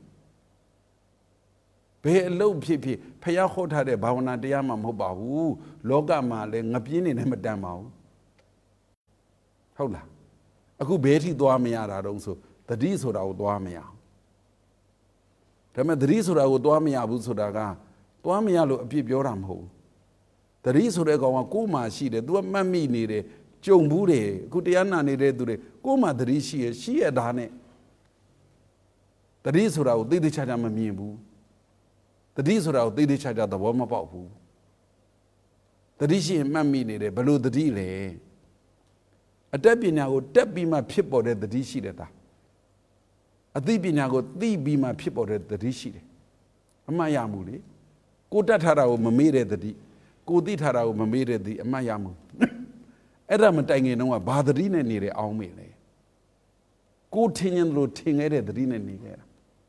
ဘယ်အလုပ်ဖြစ်ဖြစ်ဖះဟောထားတဲ့ဘာဝနာတရားမှမဟုတ်ပါဘူးလောကမှာလည်းငပြင်းနေနဲ့မတန်ပါဘူးဟုတ်လားအခုဘယ်ထိသွားမရတာတုံးဆိုသတိဆိုတာကိုသွားမရအောင်ဒါပေမဲ့သတိဆိုတာကိုသွားမရဘူးဆိုတာကသွားမရလို့အပြစ်ပြောတာမဟုတ်ဘူးသတိဆိုတဲ့ကောင်ကကိုယ်မှရှိတယ် तू ကမှတ်မိနေတယ်ကြုံဘူးတယ်အခုတရားနာနေတဲ့သူတွေကိုယ်မှသတိရှိရတာနဲ့သတိဆိုတာကိုသိသိချာချာမမြင်ဘူးတတိဆိုတာကိုသိသိချာချာသဘောမပေါက်ဘူးတတိရှိရင်မှတ်မိနေတယ်ဘလို့တတိလဲအတတ်ပညာကိုတက်ပြီးမှဖြစ်ပေါ်တဲ့တတိရှိတယ်ဒါအသိပညာကိုသိပြီးမှဖြစ်ပေါ်တဲ့တတိရှိတယ်အမှတ်ရမှုလေကိုတတ်ထားတာကိုမမေ့တဲ့တတိကိုသိထားတာကိုမမေ့တဲ့တတိအမှတ်ရမှုအဲ့ဒါမတိုင်ခင်တော့ဘာတတိနဲ့နေတယ်အောင်းမေ့လေကိုထင်ရင်လို့ထင်ခဲ့တဲ့တတိနဲ့နေခဲ့တာ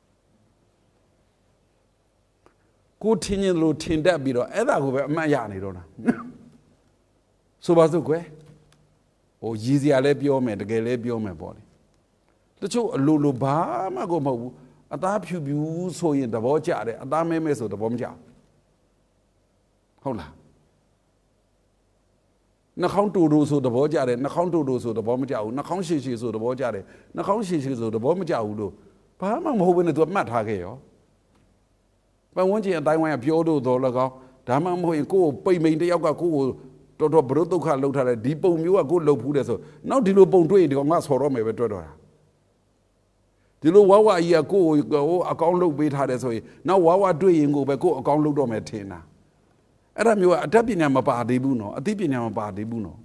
ကိုထင်ရင်လို့ထင်တတ်ပြီးတော့အဲ့ဒါကိုပဲအမှတ်ရနေတော့တာဆိုပါစို့ကွယ်ဟိုရည်စရာလည်းပြောမယ်တကယ်လည်းပြောမယ်ပေါ့လေတချို့အလိုဘာမှကိုမဟုတ်ဘူးအသားဖြူဖြူဆိုရင်သဘောကျတယ်အသားမဲမဲဆိုသဘောမကျဟုတ်လားနှာခေါင်းတူတူဆိုသဘောကြတယ်နှာခေါင်းတူတူဆိုသဘောမကြဘူးနှာခေါင်းရှည်ရှည်ဆိုသဘောကြတယ်နှာခေါင်းရှည်ရှည်ဆိုသဘောမကြဘူးလို့ဘာမှမဟုတ်ဘဲနဲ့သူမှတ်ထားခဲ့ရောပတ်ဝန်းကျင်အတိုင်းဝိုင်းကပြောလို့တော့လည်းကောင်းဒါမှမဟုတ်ရင်ကိုယ်ပိတ်မိန်တယောက်ကကိုယ်ကိုတော်တော်ဘရုဒုက္ခလှုပ်ထားတယ်ဒီပုံမျိုးကကိုယ်လှုပ်ဖူးတယ်ဆိုနောက်ဒီလိုပုံတွေ့ရင်ဒီကောင်ကဆော်တော့မယ်ပဲတွေ့တော့တာဒီလိုဝါဝါကြီးကကိုယ်ကိုအကောင့်လှုပ်ပေးထားတယ်ဆိုရင်နောက်ဝါဝါတွေ့ရင်ကိုပဲကိုယ်အကောင့်လှုပ်တော့မယ်ထင်တာအဲ့ဒါမျိုးကအတတ်ပညာမပါသေးဘူးနော်အသိပညာမပါသေးဘူးနော်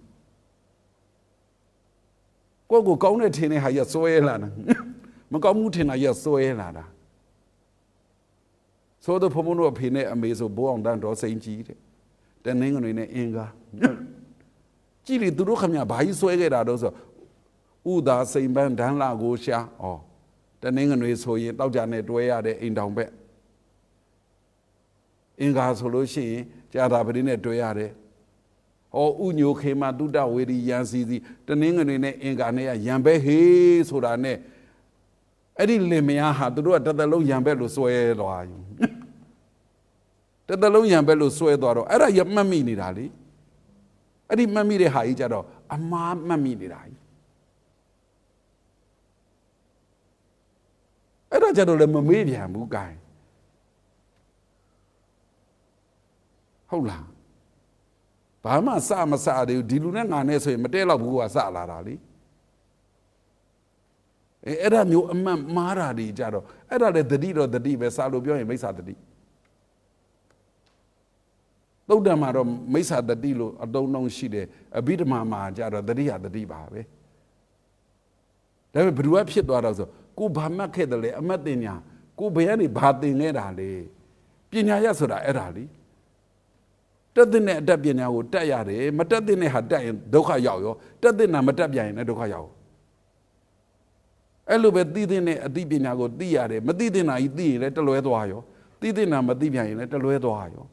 ကိုယ်ကိုကောင်းတဲ့ထင်တဲ့ဟာကြီးစွဲလာတာမကောင်းမှုထင်တာကြီးစွဲလာတာဆိုတော့ဘုံဘုံတို့အဖေနဲ့အမေဆိုဘိုးအောင်တန်းတော်စိန်ကြီးတဲ့တနင်္ဂနွေနဲ့အင်္ဂါကြည့်လေသူတို့ခမညာဘာကြီးစွဲခဲ့တာတော့ဆိုဥသာစိန်ပန်းဒန်းလာကိုရှာဩတနင်္ဂနွေဆိုရင်တောက်ကြနဲ့တွဲရတဲ့အိမ်တောင်ဘက်အင်္ဂါဆိုလို့ရှိရင်ကြာတာပတိနဲ့တွဲရတယ်ဟောဥညိုခေမတုတ္တဝေဒီယံစီစီတနင်္ဂနွေနဲ့အင်္ဂါနဲ့ရံပဲဟေးဆိုတာနဲ့အဲ့ဒီလင်မယားဟာသူတို့ကတစ်သက်လုံးရံပဲလို့စွဲသွားယူတစ်သက်လုံးရံပဲလို့စွဲသွားတော့အဲ့ဒါရမှတ်မိနေတာလေအဲ့ဒီမှတ်မိတဲ့ဟာကြီးကြတော့အမှားမှတ်မိနေတာကြီးအဲ့ဒါကြတော့လည်းမမေ့ပြန်ဘူးကိုင်ဟုတ်လားဘာမှစမစသေးဘူးဒီလူနဲ့ငါနဲ့ဆိုရင်မတဲတော့ဘူးကစလာတာလေအဲ့ဒါမျိုးအမှန်မှားတာတွေကြတော့အဲ့ဒါလည်းတတိတော့တတိပဲစာလို့ပြောရင်မိစ္ဆာတတိသုဒ္ဓမှာတော့မိစ္ဆာတတိလို့အတုံးလုံးရှိတယ်အဘိဓမ္မာမှာကြတော့တတိဟာတတိပါပဲဒါပေမဲ့ဘယ်သူကဖြစ်သွားတော့ဆိုကိုဘာမှတ်ခဲ့တယ်လေအမတ်တင်ညာကိုဘယ်ကနေဘာတင်ခဲ့တာလေပညာရဆိုတာအဲ့ဒါလေတက်တဲ့အတတ်ပညာကိုတက်ရတယ်မတက်တဲ့ဟာတက်ရင်ဒုက္ခရောက်ရောတက်တဲ့နာမတက်ပြန်ရင်လည်းဒုက္ခရောက်အဲ့လိုပဲသိတဲ့အသိပညာကိုသိရတယ်မသိတဲ့နာကြီးသိရင်လည်းတလွဲသွားရောသိတဲ့နာမသိပြန်ရင်လည်းတလွဲသွားရော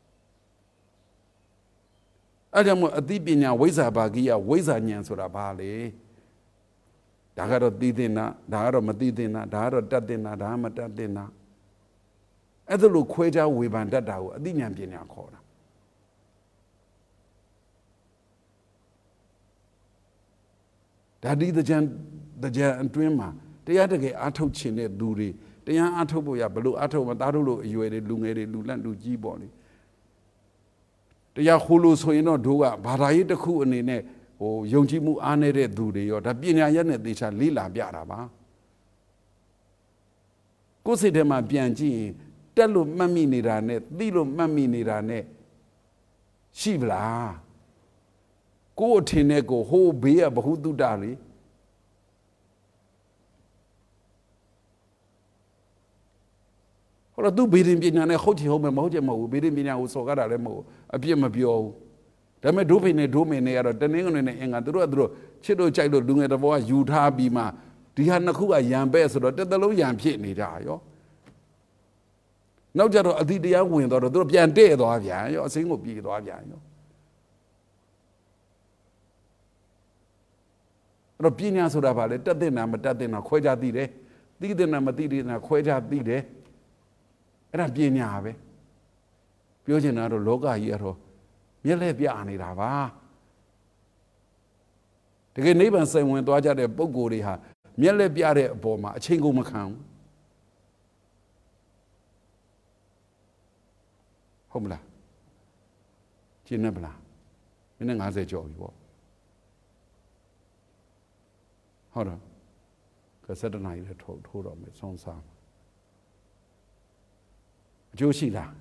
အဲ့ကြောင့်မို့အသိပညာဝိဇ္ဇာဘာကိယဝိဇ္ဇာဉာဏ်ဆိုတာဘာလဲဒါကတော့သိတဲ့နာဒါကတော့မသိတဲ့နာဒါကတော့တက်တဲ့နာဒါမှမတက်တဲ့နာအဲ့ဒါလိုခွဲခြားဝေဖန်တတ်တာကိုအသိဉာဏ်ပညာခေါ်တာဒါဒီတကြံအတွင်းမှာတရားတကယ်အားထုတ်ခြင်းတဲ့သူတွေတရားအားထုတ်ဖို့ရဘလို့အားထုတ်မသားတို့လို့အရွယ်တွေလူငယ်တွေလူလတ်လူကြီးပေါ့လေတရားဟိုလိုဆိုရင်တော့တို့ကဘာသာရေးတစ်ခုအနေနဲ့ဟိုယုံကြည်မှုအားနေတဲ့သူတွေရောဒါပညာရက်နဲ့သေချာလေ့လာပြတာပါကိုယ်စိတ်ထဲမှာပြန်ကြည့်ရင်တက်လို့မှတ်မိနေတာနဲ့သိလို့မှတ်မိနေတာနဲ့ရှိပလားကိုယ်အထင်နဲ့ကိုဟိုးဘေးကဘ ഹു တုတ္တလေဟောတော့သူဘေးရင်ပညာနဲ့ဟုတ်ချင်ဟုတ်မယ်မဟုတ်ချင်မဟုတ်ဘူးဘေးရင်ပညာကိုစော်ကားတာလည်းမဟုတ်အပြစ်မပြောဘူးဒါပေမဲ့ဒုဖိနေဒုမေနေကတော့တနင်္ဂနွေနဲ့အင်္ဂါသူတို့ချစ်တို့ကြိုက်လို့လူငယ်တစ်ဘောကယူထားပြီးမှဒီဟာနှစ်ခုကရံပဲဆိုတော့တစ်သလုံးရံဖြစ်နေကြရောနောက်ကြတော့အတိတရားဝင်တော့သူတို့ပြန်တဲ့သွားပြန်ရောအစိမ်းကိုပြေးသွားပြန်ရောအဲ့တော့ပညာဆိုတာဘာလဲတက်တဲ့နာမတက်တဲ့နာခွဲခြားသိတယ်သိတဲ့နာမသိတဲ့နာခွဲခြားသိတယ်အဲ့ဒါပညာပဲပြောချင်တာတော့လောကကြီးကတော့မျက်လှည့်ပြနေတာပါတကယ်နိဗ္ဗာန်စိတ်ဝင်သွားကြတဲ့ပုဂ္ဂိုလ်တွေဟာမျက်လှည့်ပြတဲ့အပေါ်မှာအချိန်ကုန်မခံဘူးဟုတ်မလားရှင်းနေပလားမိနစ်50ကျော်ပြီပေါ့ဟုတ်တော့ကစတနာကြီးလည်းထိုးတော့မယ်ဆုံးစားအကျိုးရှိလား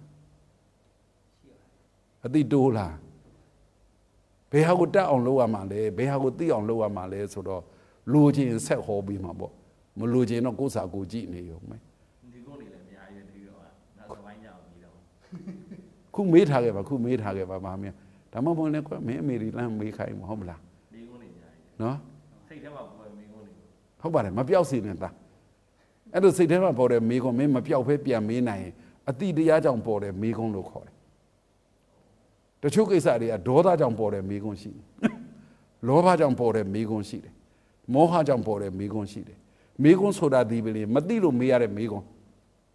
အတိတိုးလားဘယ်ဟာကိုတက်အောင်လုပ်ရမှာလဲဘယ်ဟာကိုသိအောင်လုပ်ရမှာလဲဆိုတော့လိုချင်ဆက်ဟောပြီးမှာပေါ့မလိုချင်တော့ကိုယ်စာကိုကြည့်နေရုံပဲဒီကုန်းနေလည်းအများကြီးတည်းတော့နောက်တစ်ပိုင်းကြအောင်ပြီးတော့ခုမေးထားခဲ့ပါပါမင်းဒါမှမဟုတ်လည်းကွမင်းအမေရိလမ်းမေးခိုင်းမှာဟုတ်မလားဒီကုန်းနေအများကြီးနော်စိတ်ထဲမှာပေါ်မေးကုန်းနေဟုတ်ပါတယ်မပြောက်စေနဲ့သားအဲ့လိုစိတ်ထဲမှာပေါ်တဲ့မေးကုန်းမင်းမပြောက်ဖဲပြန်မေးနိုင်ရင်အတိတရားကြောင့်ပေါ်တဲ့မေးကုန်းလို့ခေါ်တယ်တချို့ကိစ္စတွေကဒေါသကြောင့်ပေါ်တဲ့မေးခွန်းရှိတယ်လောဘကြောင့်ပေါ်တဲ့မေးခွန်းရှိတယ်မောဟကြောင့်ပေါ်တဲ့မေးခွန်းရှိတယ်မေးခွန်းဆိုတာဒီပဲလေမသိလို့မေးရတဲ့မေးခွန်း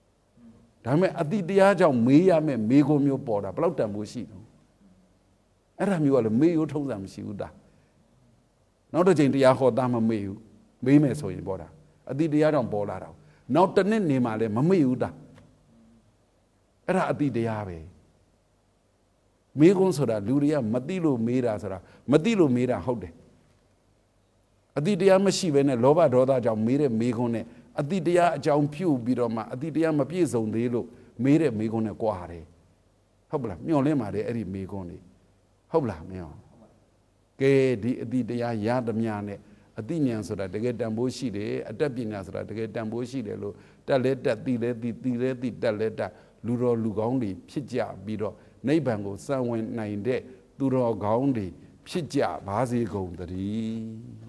ဒါပေမဲ့အတိတရားကြောင့်မေးရမယ့်မေးခွန်းမျိုးပေါ်တာဘယ်လောက်တန်ဖိုးရှိလဲအဲ့ဒါမျိုးကလည်းမေးရိုးထုံးစံမရှိဘူးတာနောက်တစ်ချိန်တရားဟောသားမမေ့ဘူးမေးမယ်ဆိုရင်ပေါ်တာအတိတရားတောင်ပေါ်လာတာနောက်တစ်နှစ်နေမှလည်းမမေ့ဘူးတာအဲ့ဒါအတိတရားပဲမေးခွန်းဆိုတာလူတွေကမသိလို့မေးတာဆိုတာမသိလို့မေးတာဟုတ်တယ်အတိတရားမရှိဘဲနဲ့လောဘဒေါသကြောင့်မေးတဲ့မေးခွန်းနဲ့အတိတရားအကြောင်းပြုပြီးတော့မှအတိတရားမပြည့်စုံသေးလို့မေးတဲ့မေးခွန်းနဲ့ကြွားတယ်ဟုတ်ပလားမျောလင်းပါတယ်အဲ့ဒီမေးခွန်းတွေဟုတ်လားမင်းကဲဒီအတိတရားရသမျှနဲ့အတိဉာဏ်ဆိုတာတကယ်တန်ဖိုးရှိတယ်အတတ်ပညာဆိုတာတကယ်တန်ဖိုးရှိတယ်လို့တက်လဲတက်သိလဲသိသိလဲသိတက်လဲတက်လူတော်လူကောင်းတွေဖြစ်ကြပြီးတော့နိဗ္ဗာန်ကိုစံဝင်နိုင်တဲ့သူတော်ကောင်းတွေဖြစ်ကြပါစေကုန်သတည်း